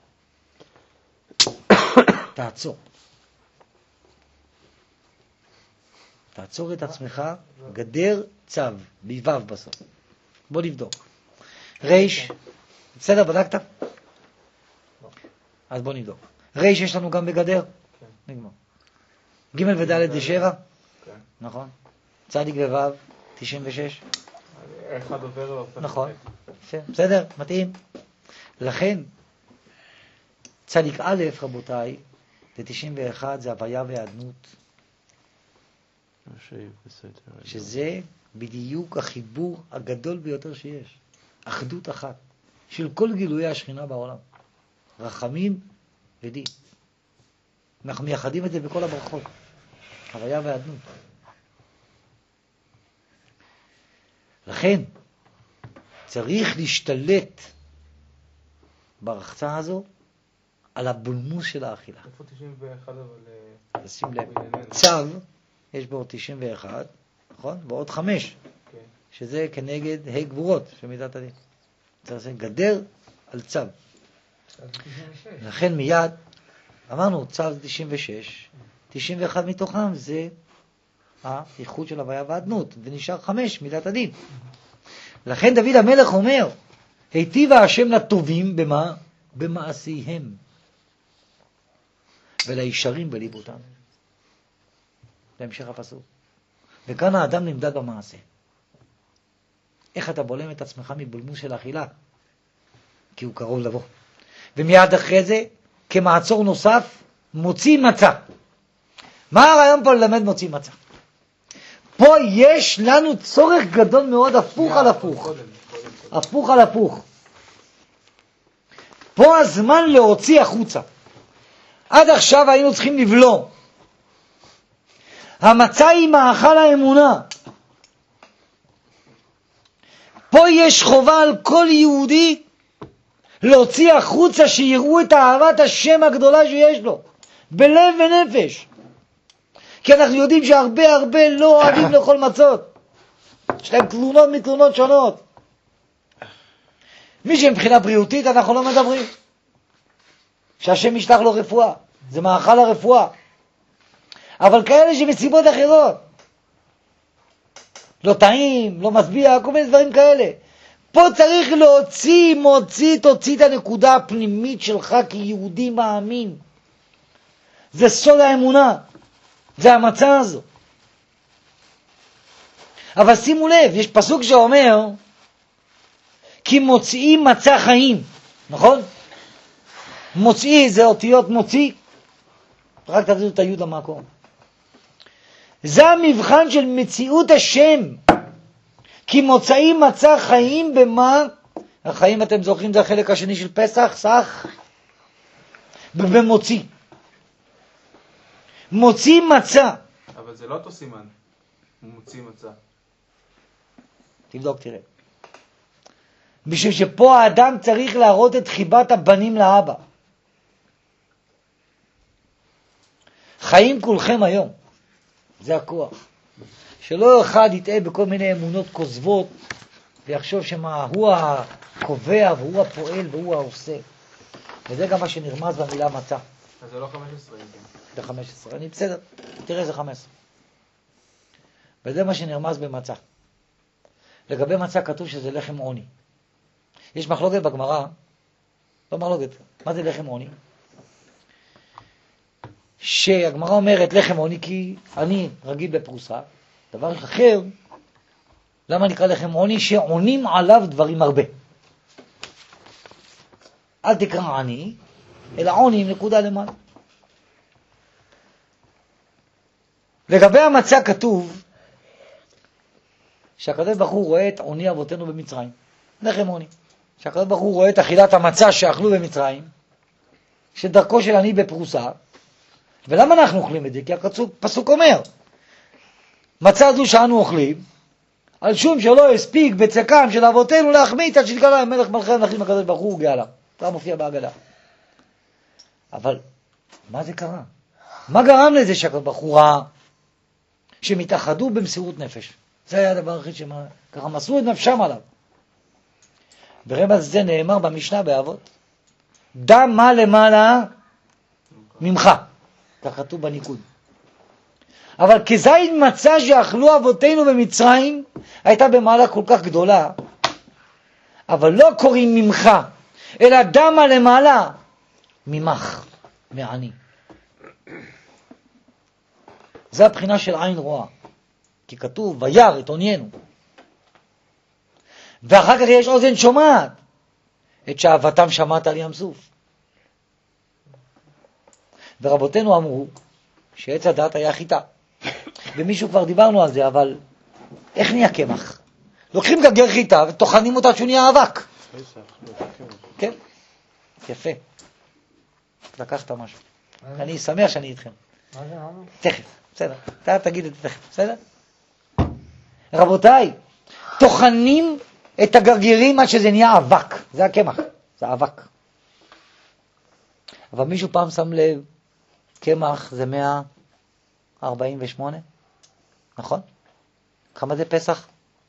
תעצור. תעצור את עצמך, גדר צו, ביבב בסוף. בוא נבדוק. ריש, בסדר, בדקת? אז בוא נבדוק. ריש יש לנו גם בגדר? נגמר. ג' וד' זה 7? נכון. צדיק וו' 96? אחד עובר לו. נכון. בסדר, מתאים. לכן, צדיק א', רבותיי, זה 91, זה הוויה והאדנות. שזה בדיוק החיבור הגדול ביותר שיש. אחדות אחת של כל גילויי השכינה בעולם. רחמים ודין. אנחנו מייחדים את זה בכל הברכות. הוויה והאדנות. לכן צריך להשתלט ברחצה הזו על הבולמוס של האכילה. איפה 91 אבל... תשים לב. צו, יש בו 91, נכון? ועוד 5, שזה כנגד ה' גבורות של מידת הדין. צריך לעשות גדר על צו. לכן מיד, אמרנו, צו 96, 91 מתוכם זה האיחוד של הוויה והאדנות, ונשאר 5, מידת הדין. לכן דוד המלך אומר, היטיב השם לטובים במה? במעשיהם. ולישרים בליבותם. להמשך הפסוק. וכאן האדם נמדד במעשה. איך אתה בולם את עצמך מבולמוס של האכילה? כי הוא קרוב לבוא. ומיד אחרי זה, כמעצור נוסף, מוציא מצה. מה הרעיון פה ללמד מוציא מצה? פה יש לנו צורך גדול מאוד הפוך על הפוך. הפוך על הפוך. פה הזמן להוציא החוצה. עד עכשיו היינו צריכים לבלום. המצה היא מאכל האמונה. פה יש חובה על כל יהודי להוציא החוצה שיראו את אהבת השם הגדולה שיש לו. בלב ונפש. כי אנחנו יודעים שהרבה לא אוהבים לאכול מצות. יש להם תלונות מתלונות שונות. מי שמבחינה בריאותית אנחנו לא מדברים. שהשם ישלח לו רפואה. זה מאכל הרפואה. אבל כאלה שמסיבות אחרות. לא טעים, לא משביע, כל מיני דברים כאלה. פה צריך תוציא את הנקודה הפנימית שלך כיהודי מאמין. זה סוד האמונה. זה המצה הזו. אבל שימו לב, יש פסוק שאומר, כי מוציאים מצה חיים, נכון? מוציא זה אותיות מוציא, רק תביאו את היוד למקום. זה המבחן של מציאות השם, כי מוצאים מצה חיים במה? החיים אתם זוכרים זה החלק השני של פסח, סך? במוציא. מוציא מצה. אבל זה לא אותו סימן, הוא מוציא מצה. תבדוק, תראה. בשביל שפה האדם צריך להראות את חיבת הבנים לאבא. חיים כולכם היום. זה הכוח. שלא אחד יטעה בכל מיני אמונות כוזבות, ויחשוב שמה הוא הקובע והוא הפועל והוא העושה. וזה גם מה שנרמז במילה מצה. אז זה לא 15. זה 15. אני בסדר. תראה זה 15. וזה מה שנרמז במצה. לגבי מצה כתוב שזה לחם עוני. יש מחלוקת בגמרא, לא מחלוקת, מה זה לחם עוני? שהגמרא אומרת לחם עוני כי אני רגיל בפרוסה, דבר אחר, למה נקרא לחם עוני? שעונים עליו דברים הרבה. אל תקרא עני, אלא עוני עם נקודה למעלה. לגבי המצה כתוב שהקדוש ברוך הוא רואה את עוני אבותינו במצרים, לחם עוני. שהקדוש ברוך הוא רואה את אכילת המצה שאכלו במצרים, שדרכו של עני בפרוסה. ולמה אנחנו אוכלים את זה? כי הפסוק אומר, מצה זו שאנו אוכלים, על שום שלא הספיק בצקם של אבותינו להחמיץ עד שהתגלה מלך מלכי המלכים הקדוש ברוך הוא וגאלה. זה מופיע בהגדה. אבל מה זה קרה? מה גרם לזה שהבחורה שהם התאחדו במסירות נפש? זה היה הדבר הכי ככה מסרו את נפשם עליו. ברמז זה נאמר במשנה באבות, דם מה למעלה ממך, כך כתוב בניקוד. אבל כזית מצה שאכלו אבותינו במצרים הייתה במעלה כל כך גדולה, אבל לא קוראים ממך, אלא דמה למעלה ממך, מעני. זה הבחינה של עין רואה, כי כתוב וירא את עוניינו, ואחר כך יש אוזן שומעת את שאהבתם שמעת על ים סוף. ורבותינו אמרו שעץ הדעת היה חיטה, ומישהו כבר דיברנו על זה, אבל איך נהיה קמח? לוקחים גרגר חיטה וטוחנים אותה שהוא נהיה אבק. כן, יפה, לקחת משהו. אני שמח שאני איתכם. מה זה אמרנו? תכף, בסדר, אתה תגיד את זה תכף, בסדר? רבותיי, טוחנים את הגרגירים עד שזה נהיה אבק, זה הקמח, זה אבק. אבל מישהו פעם שם לב, קמח זה 148, נכון? כמה זה פסח?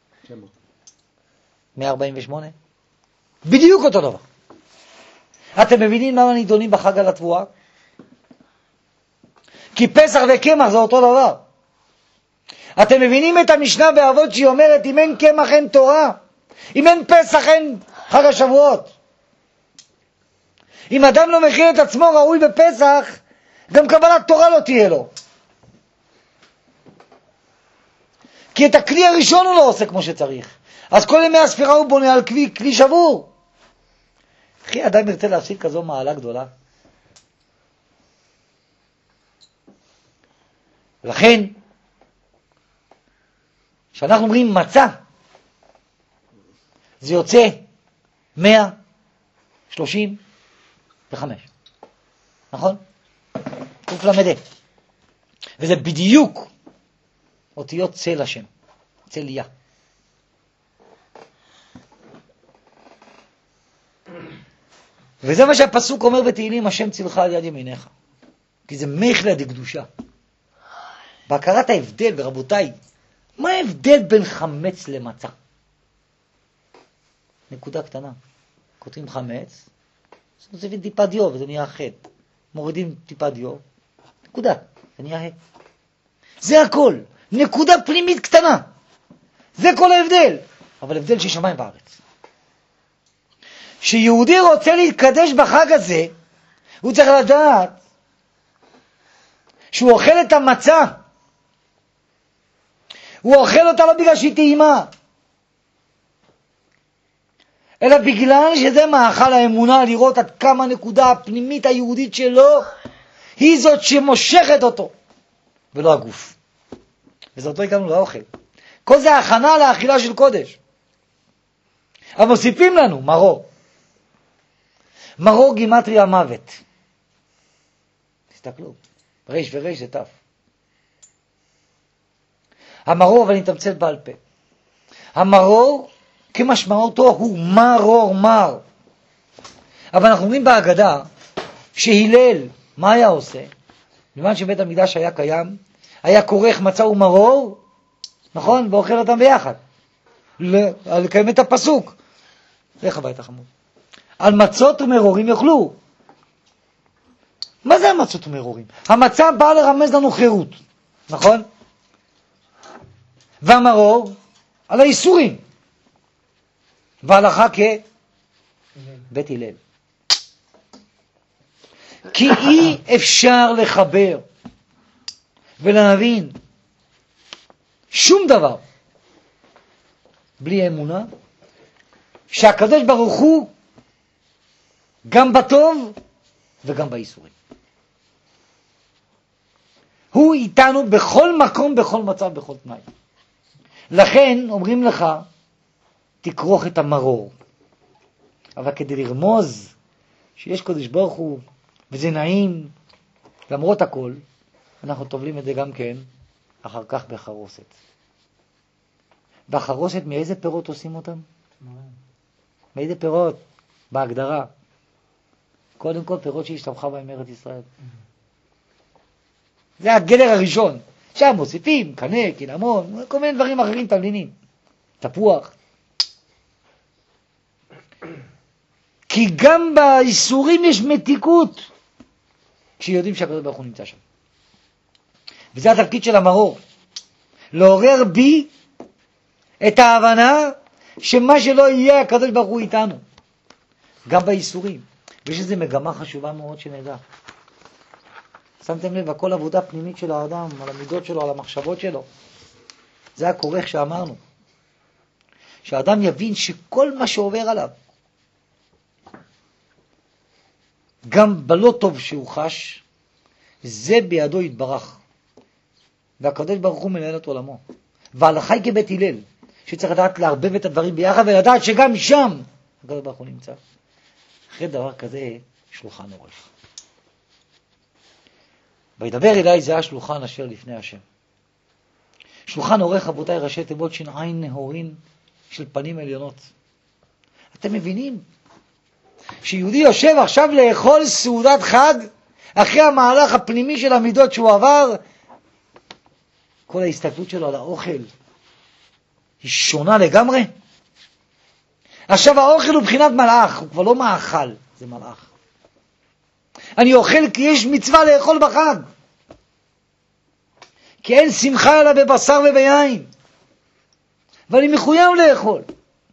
148? בדיוק אותו דבר. אתם מבינים למה נידונים בחג על התבואה? כי פסח וקמח זה אותו דבר. אתם מבינים את המשנה באבות שהיא אומרת, אם אין קמח אין תורה, אם אין פסח אין חג השבועות. אם אדם לא מכין את עצמו ראוי בפסח, גם קבלת תורה לא תהיה לו. כי את הכלי הראשון הוא לא עושה כמו שצריך. אז כל ימי הספירה הוא בונה על כלי שבור. אחי, אדם ירצה להפסיד כזו מעלה גדולה. ולכן, כשאנחנו אומרים מצה, זה יוצא 135. נכון? קוף למדה. וזה בדיוק אותיות צל השם. צליה. וזה מה שהפסוק אומר בתהילים, השם צילך על יד ימיניך. כי זה מחלה דקדושה. בהכרת ההבדל, ברבותיי, מה ההבדל בין חמץ למצה? נקודה קטנה. כותבים חמץ, מוסיפים טיפה דיו וזה נהיה חטא. מורידים טיפה דיו, נקודה, זה נהיה חטא. זה הכל. נקודה פנימית קטנה. זה כל ההבדל. אבל הבדל של שמיים וארץ. שיהודי רוצה להתקדש בחג הזה, הוא צריך לדעת שהוא אוכל את המצה. הוא אוכל אותה לא בגלל שהיא טעימה, אלא בגלל שזה מאכל האמונה, לראות עד כמה הנקודה הפנימית היהודית שלו היא זאת שמושכת אותו, ולא הגוף. וזאת לא הגענו לאוכל. כל זה הכנה לאכילה של קודש. אבל מוסיפים לנו מרור. מרור גימטריה מוות. תסתכלו, רש ורש זה תף. המרור, ואני אתמצת בעל פה. המרור, כמשמעותו, הוא מרור מר. אבל אנחנו אומרים בהגדה, שהילל, מה היה עושה? בזמן שבית המקדש היה קיים, היה כורך מצה ומרור, נכון? ואוכל אותם ביחד. לקיים את הפסוק. לך הביתה חמוד. על מצות ומרורים יאכלו. מה זה המצות ומרורים? המצה באה לרמז לנו חירות, נכון? והמרור על האיסורים. והלכה כבית הלל. כי אי אפשר לחבר ולהבין שום דבר בלי אמונה שהקדוש ברוך הוא גם בטוב וגם באיסורים. הוא איתנו בכל מקום, בכל מצב, בכל תנאי. לכן אומרים לך, תכרוך את המרור. אבל כדי לרמוז שיש קדוש ברוך הוא, וזה נעים, למרות הכל, אנחנו טובלים את זה גם כן, אחר כך בחרוסת. בחרוסת מאיזה פירות עושים אותם? מאיזה פירות? בהגדרה. קודם כל פירות שהשתבחה בהם ארץ ישראל. זה הגדר הראשון. שם מוסיפים, קנה, קינמון, כל מיני דברים אחרים, תבלינים. תפוח. כי גם באיסורים יש מתיקות, כשיודעים שהקדוש ברוך הוא נמצא שם. וזה התפקיד של המרור. לעורר בי את ההבנה שמה שלא יהיה, הקדוש ברוך הוא איתנו. גם באיסורים. ויש איזו מגמה חשובה מאוד שנדע. שמתם לב, הכל עבודה פנימית של האדם, על המידות שלו, על המחשבות שלו. זה הכורך שאמרנו. שהאדם יבין שכל מה שעובר עליו, גם בלא טוב שהוא חש, זה בידו יתברך. והקדוש ברוך הוא מנהל את עולמו. וההלכה היא כבית הלל, שצריך לדעת להרבב את הדברים ביחד, ולדעת שגם שם הקדוש ברוך הוא נמצא. אחרי דבר כזה, שולחן עורך. וידבר אליי זה השולחן אשר לפני השם. שולחן עורך, רבותיי, ראשי תיבות שיניים נהורין של פנים עליונות. אתם מבינים? שיהודי יושב עכשיו לאכול סעודת חג, אחרי המהלך הפנימי של המידות שהוא עבר, כל ההסתכלות שלו על האוכל היא שונה לגמרי. עכשיו האוכל הוא בחינת מלאך, הוא כבר לא מאכל, זה מלאך. אני אוכל כי יש מצווה לאכול בחג. כי אין שמחה אלא בבשר וביין. ואני מחויב לאכול.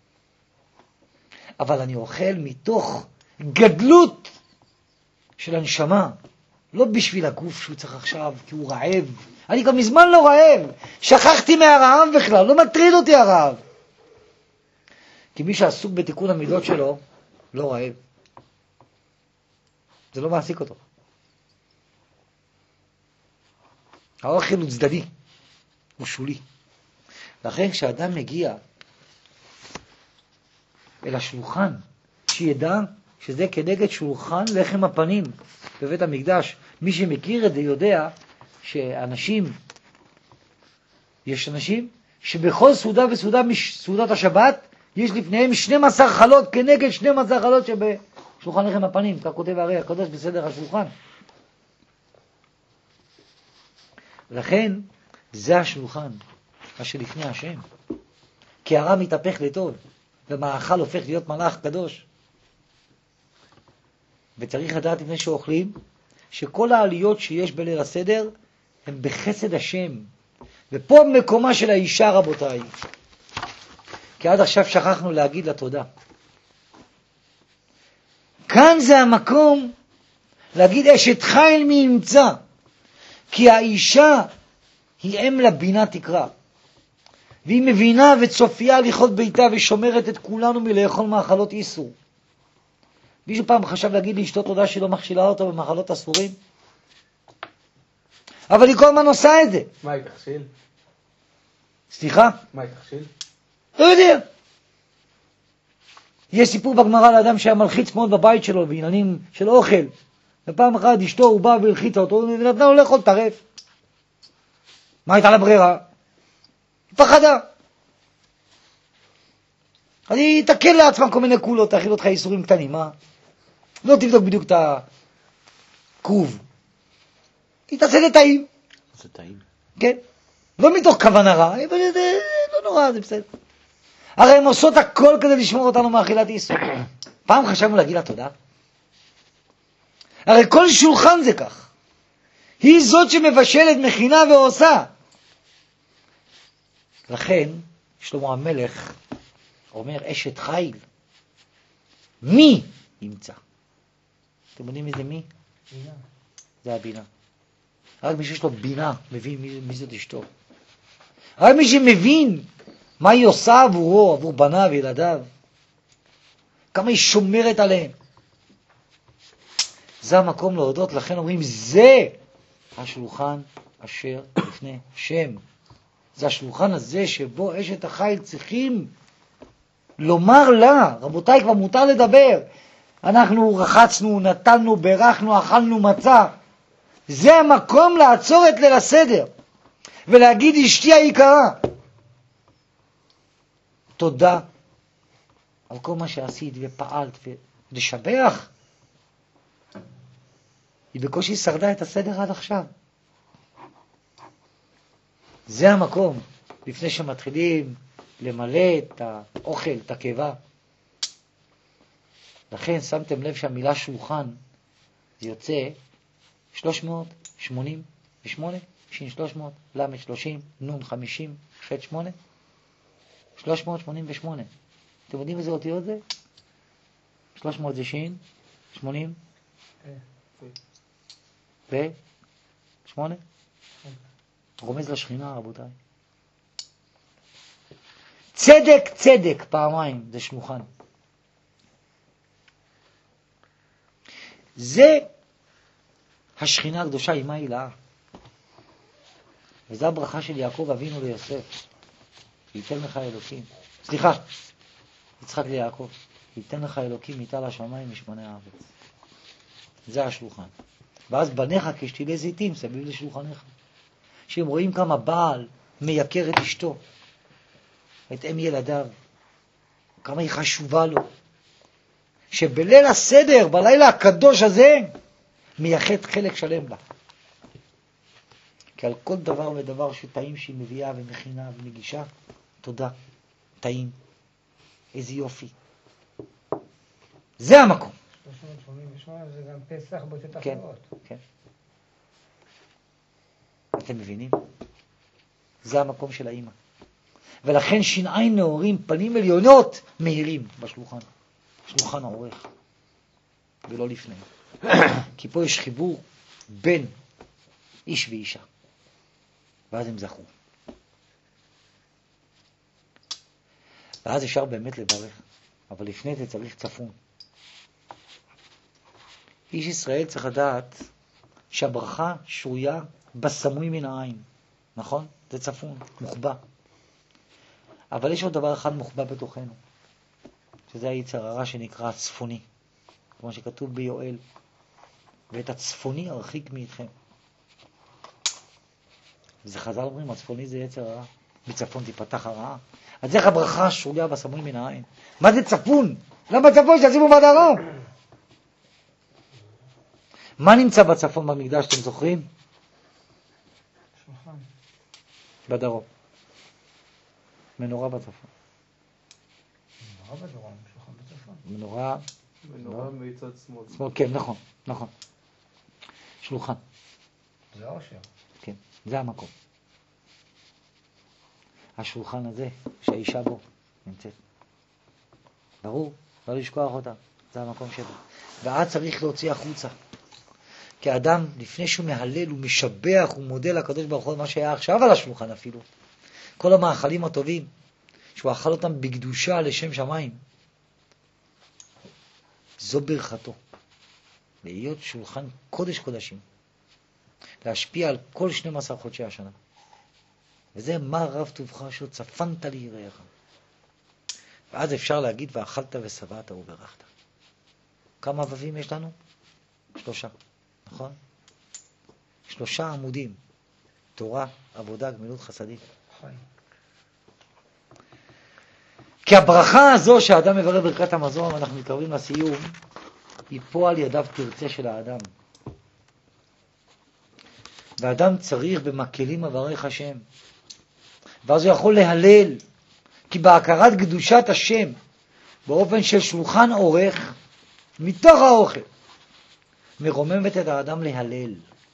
אבל אני אוכל מתוך גדלות של הנשמה. לא בשביל הגוף שהוא צריך עכשיו, כי הוא רעב. אני גם מזמן לא רעב. שכחתי מהרעב בכלל, לא מטריד אותי הרעב. כי מי שעסוק בתיקון המידות שלו, לא רעב. זה לא מעסיק אותו. האוכל הוא צדדי, הוא שולי. לכן כשאדם מגיע אל השולחן, שידע שזה כנגד שולחן לחם הפנים בבית המקדש. מי שמכיר את זה יודע שאנשים, יש אנשים שבכל סעודה וסעודה מסעודת השבת, יש לפניהם 12 חלות כנגד 12 חלות שבשולחן לחם הפנים, כך כותב הרי הקדוש בסדר השולחן. לכן זה השולחן, אשר לפני השם. כי הרע מתהפך לטוב, ומאכל הופך להיות מלאך קדוש. וצריך לדעת לפני שאוכלים, שכל העליות שיש בליל הסדר, הן בחסד השם. ופה מקומה של האישה, רבותיי. כי עד עכשיו שכחנו להגיד לה תודה. כאן זה המקום להגיד אשת חיל מי ימצא. כי האישה היא אם לבינה תקרא. והיא מבינה וצופייה הליכות ביתה ושומרת את כולנו מלאכול מאכלות איסור. מישהו פעם חשב להגיד לאשתו תודה שהיא לא מכשילה אותו במאכלות אסורים? אבל היא כל הזמן עושה את זה. מה היא תכשיל? סליחה? מה היא תכשיל? לא יודע. יש סיפור בגמרא לאדם שהיה מלחיץ מאוד בבית שלו בעניינים של אוכל. ופעם אחת אשתו הוא בא והלחיצה אותו ונתנה לו לאכול טרף. מה הייתה לה ברירה? היא פחדה. אז היא תקל לעצמה כל מיני קולות, תאכיל אותך איסורים קטנים, מה? לא תבדוק בדיוק את הכרוב. היא תעשה את טעים. זה טעים. כן. לא מתוך כוונה רע, אבל זה לא נורא, זה בסדר. הרי הן עושות הכל כדי לשמור אותנו מאכילת איסור. פעם חשבנו להגיד לה תודה. הרי כל שולחן זה כך. היא זאת שמבשלת, מכינה ועושה. לכן, שלמה המלך אומר אשת חיל. מי ימצא? אתם יודעים מי זה מי? בינה. זה הבינה. רק מי שיש לו בינה מבין מי זאת אשתו. רק מי שמבין מה היא עושה עבורו, עבור בניו וילדיו. כמה היא שומרת עליהם. זה המקום להודות, לכן אומרים זה השולחן אשר לפני שם. זה השולחן הזה שבו אשת החיל צריכים לומר לה, רבותיי כבר מותר לדבר, אנחנו רחצנו, נתנו, ברכנו, אכלנו מצה. זה המקום לעצור את ליל הסדר ולהגיד אשתי היקרה, תודה על כל מה שעשית ופעלת ולשבח. היא בקושי שרדה את הסדר עד עכשיו. זה המקום, לפני שמתחילים למלא את האוכל, את הקיבה. לכן שמתם לב שהמילה שולחן, זה יוצא 388, שין 300, למד 30, נון 50, ח' 8, 388. אתם יודעים איזה אותיות זה? 300 זה שין, 80, ו-8. רומז לשכינה, רבותיי. צדק, צדק, פעמיים, זה שלוחן. זה השכינה הקדושה, היא מה הילה. וזו הברכה של יעקב אבינו ליוסף. ייתן לך אלוקים. סליחה, יצחק ליעקב. ייתן לך אלוקים מיטה לשמיים משמני הארץ. זה השלוחן. ואז בניך כשתילי זיתים סביב לשולחניך. שהם רואים כמה בעל מייקר את אשתו, את אם ילדיו, כמה היא חשובה לו. שבליל הסדר, בלילה הקדוש הזה, מייחד חלק שלם בה. כי על כל דבר ודבר שטעים שהיא מביאה ומכינה ומגישה, תודה, טעים, איזה יופי. זה המקום. 388 זה גם פסח באותיות כן, אחרות. כן. אתם מבינים? זה המקום של האמא. ולכן שיניים נאורים, פנים עליונות, מהירים בשלוחן. שלוחן העורך, ולא לפני. כי פה יש חיבור בין איש ואישה. ואז הם זכו. ואז אפשר באמת לברך. אבל לפני זה צריך צפון. איש ישראל צריך לדעת שהברכה שרויה בסמוי מן העין. נכון? זה צפון, מוחבא. אבל יש עוד דבר אחד מוחבא בתוכנו. שזה היצר הרע שנקרא הצפוני. כמו שכתוב ביואל. ואת הצפוני הרחיק מאיתכם. וזה חז"ל אומרים, הצפוני זה יצר הרע. בצפון תיפתח הרעה. אז איך הברכה שרויה בסמוי מן העין? מה זה צפון? למה צפון שעשימו בדרום? מה נמצא בצפון במקדש, אתם זוכרים? שולחן. בדרום. מנורה בצפון. מנורה בדרום, שולחן בצפון. מנורה מצד שמאל. שמאל, כן, נכון, נכון. שלוחן. זה העושר. כן, זה המקום. השולחן הזה שהאישה בו נמצאת. ברור, לא לשכוח אותה. זה המקום שלו. ואז צריך להוציא החוצה. כי האדם, לפני שהוא מהלל, הוא משבח, הוא מודה לקדוש ברוך הוא מה שהיה עכשיו על השולחן אפילו. כל המאכלים הטובים, שהוא אכל אותם בקדושה לשם שמיים. זו ברכתו. להיות שולחן קודש קודשים. להשפיע על כל 12 חודשי השנה. וזה מה רב טובך אשר צפנת ליראיך. ואז אפשר להגיד ואכלת ושבעת וברכת. כמה אבבים יש לנו? 3, נכון? 3 עמודים. תורה, עבודה, גמילות חסדים. חיים. כי הברכה הזו שהאדם מברך ברכת המזון, אנחנו מתקרבים לסיום, היא פועל ידיו תרצה של האדם. והאדם צריך במקלים מברך השם. ואז הוא יכול להלל, כי בהכרת קדושת השם, באופן של שולחן עורך, מתוך האוכל, מרוממת את האדם להלל.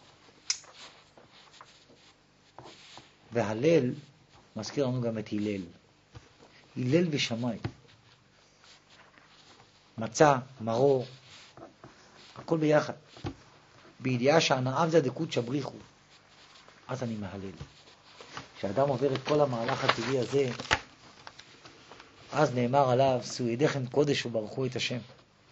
והלל מזכיר לנו גם את הלל. הלל בשמיים. מצה, מרור, הכל ביחד. בידיעה שהנאב זה דקות שבריחו. אז אני מהלל. כשאדם עובר את כל המהלך הטבעי הזה, אז נאמר עליו, שאו ידיכם קודש וברכו את השם.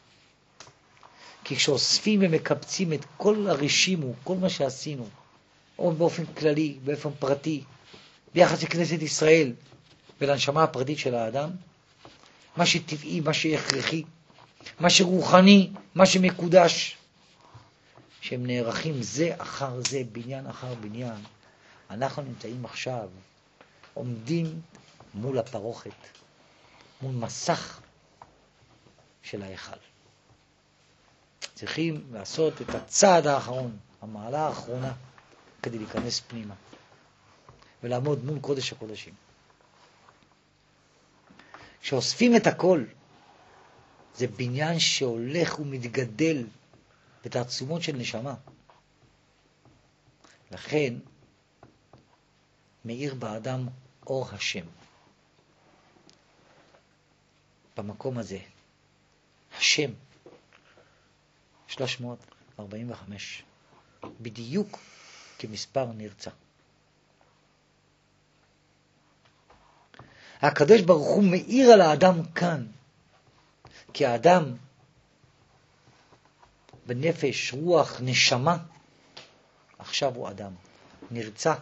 כי כשאוספים ומקבצים את כל הרשימו, כל מה שעשינו, או באופן כללי, באופן פרטי, ביחס לכנסת ישראל ולנשמה הפרטית של האדם, מה שטבעי, מה שהכרחי, מה שרוחני, מה שמקודש, שהם נערכים זה אחר זה, בניין אחר בניין. אנחנו נמצאים עכשיו, עומדים מול הפרוכת, מול מסך של ההיכל. צריכים לעשות את הצעד האחרון, המעלה האחרונה, כדי להיכנס פנימה. ולעמוד מול קודש הקודשים. כשאוספים את הכל, זה בניין שהולך ומתגדל בתעצומות של נשמה. לכן מאיר באדם אור השם. במקום הזה, השם, 345, בדיוק כמספר נרצה. הקדוש ברוך הוא מאיר על האדם כאן, כי האדם בנפש, רוח, נשמה, עכשיו הוא אדם, נרצה.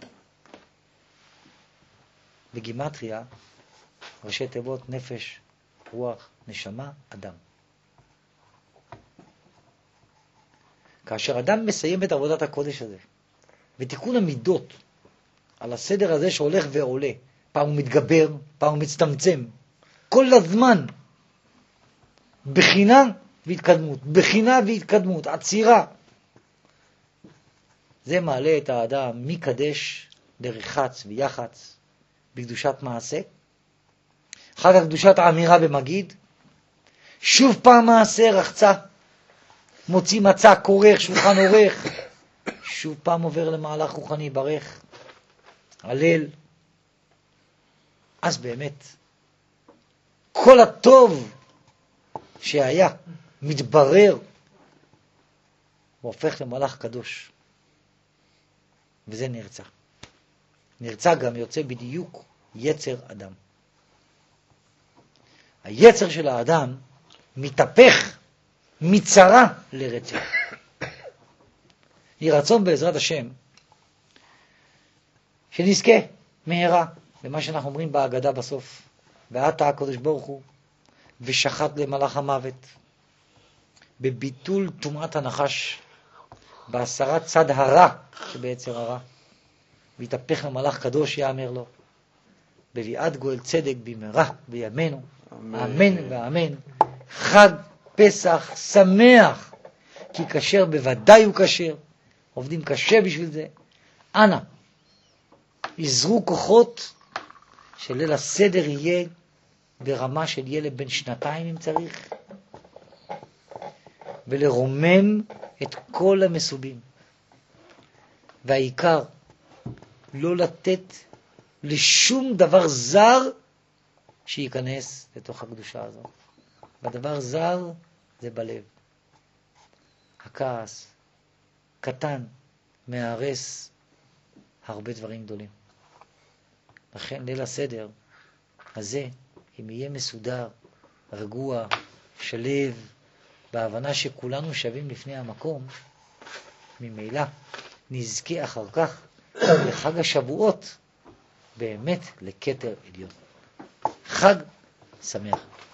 בגימטריה, ראשי תיבות, נפש, רוח, נשמה, אדם. כאשר אדם מסיים את עבודת הקודש הזה, ותיקון המידות, על הסדר הזה שהולך ועולה, פעם הוא מתגבר, פעם הוא מצטמצם, כל הזמן, בחינה והתקדמות, בחינה והתקדמות, עצירה. זה מעלה את האדם מקדש לרחץ ויחץ בקדושת מעשה, אחר כך קדושת האמירה במגיד, שוב פעם מעשה רחצה, מוציא מצה, כורך, שולחן עורך, שוב פעם עובר למהלך רוחני, ברך, הלל. אז באמת כל הטוב שהיה מתברר והופך למהלך קדוש, וזה נרצה. נרצה גם יוצא בדיוק יצר אדם. היצר של האדם מתהפך מצרה לרצח. יהי רצון בעזרת השם שנזכה מהרה במה שאנחנו אומרים בהגדה בסוף, ועתה הקדוש ברוך הוא ושחט למלאך המוות, בביטול טומאת הנחש, בהסרת צד הרע שבעצר הרע, והתהפך למלאך קדוש, יאמר לו, בביאת גואל צדק במהרה בימינו, אמן ואמן. חג פסח שמח, כי כשר בוודאי הוא כשר, עובדים קשה בשביל זה. אנא, יזרו כוחות שליל הסדר יהיה ברמה של ילד בן 2 אם צריך, ולרומם את כל המסובים. והעיקר, לא לתת לשום דבר זר שייכנס לתוך הקדושה הזאת. והדבר זר זה בלב. הכעס קטן מהרס הרבה דברים גדולים. לכן ליל הסדר הזה, אם יהיה מסודר, רגוע, שלב, בהבנה שכולנו שווים לפני המקום, ממילא נזכה אחר כך לחג השבועות באמת לכתר עליון. חג שמח.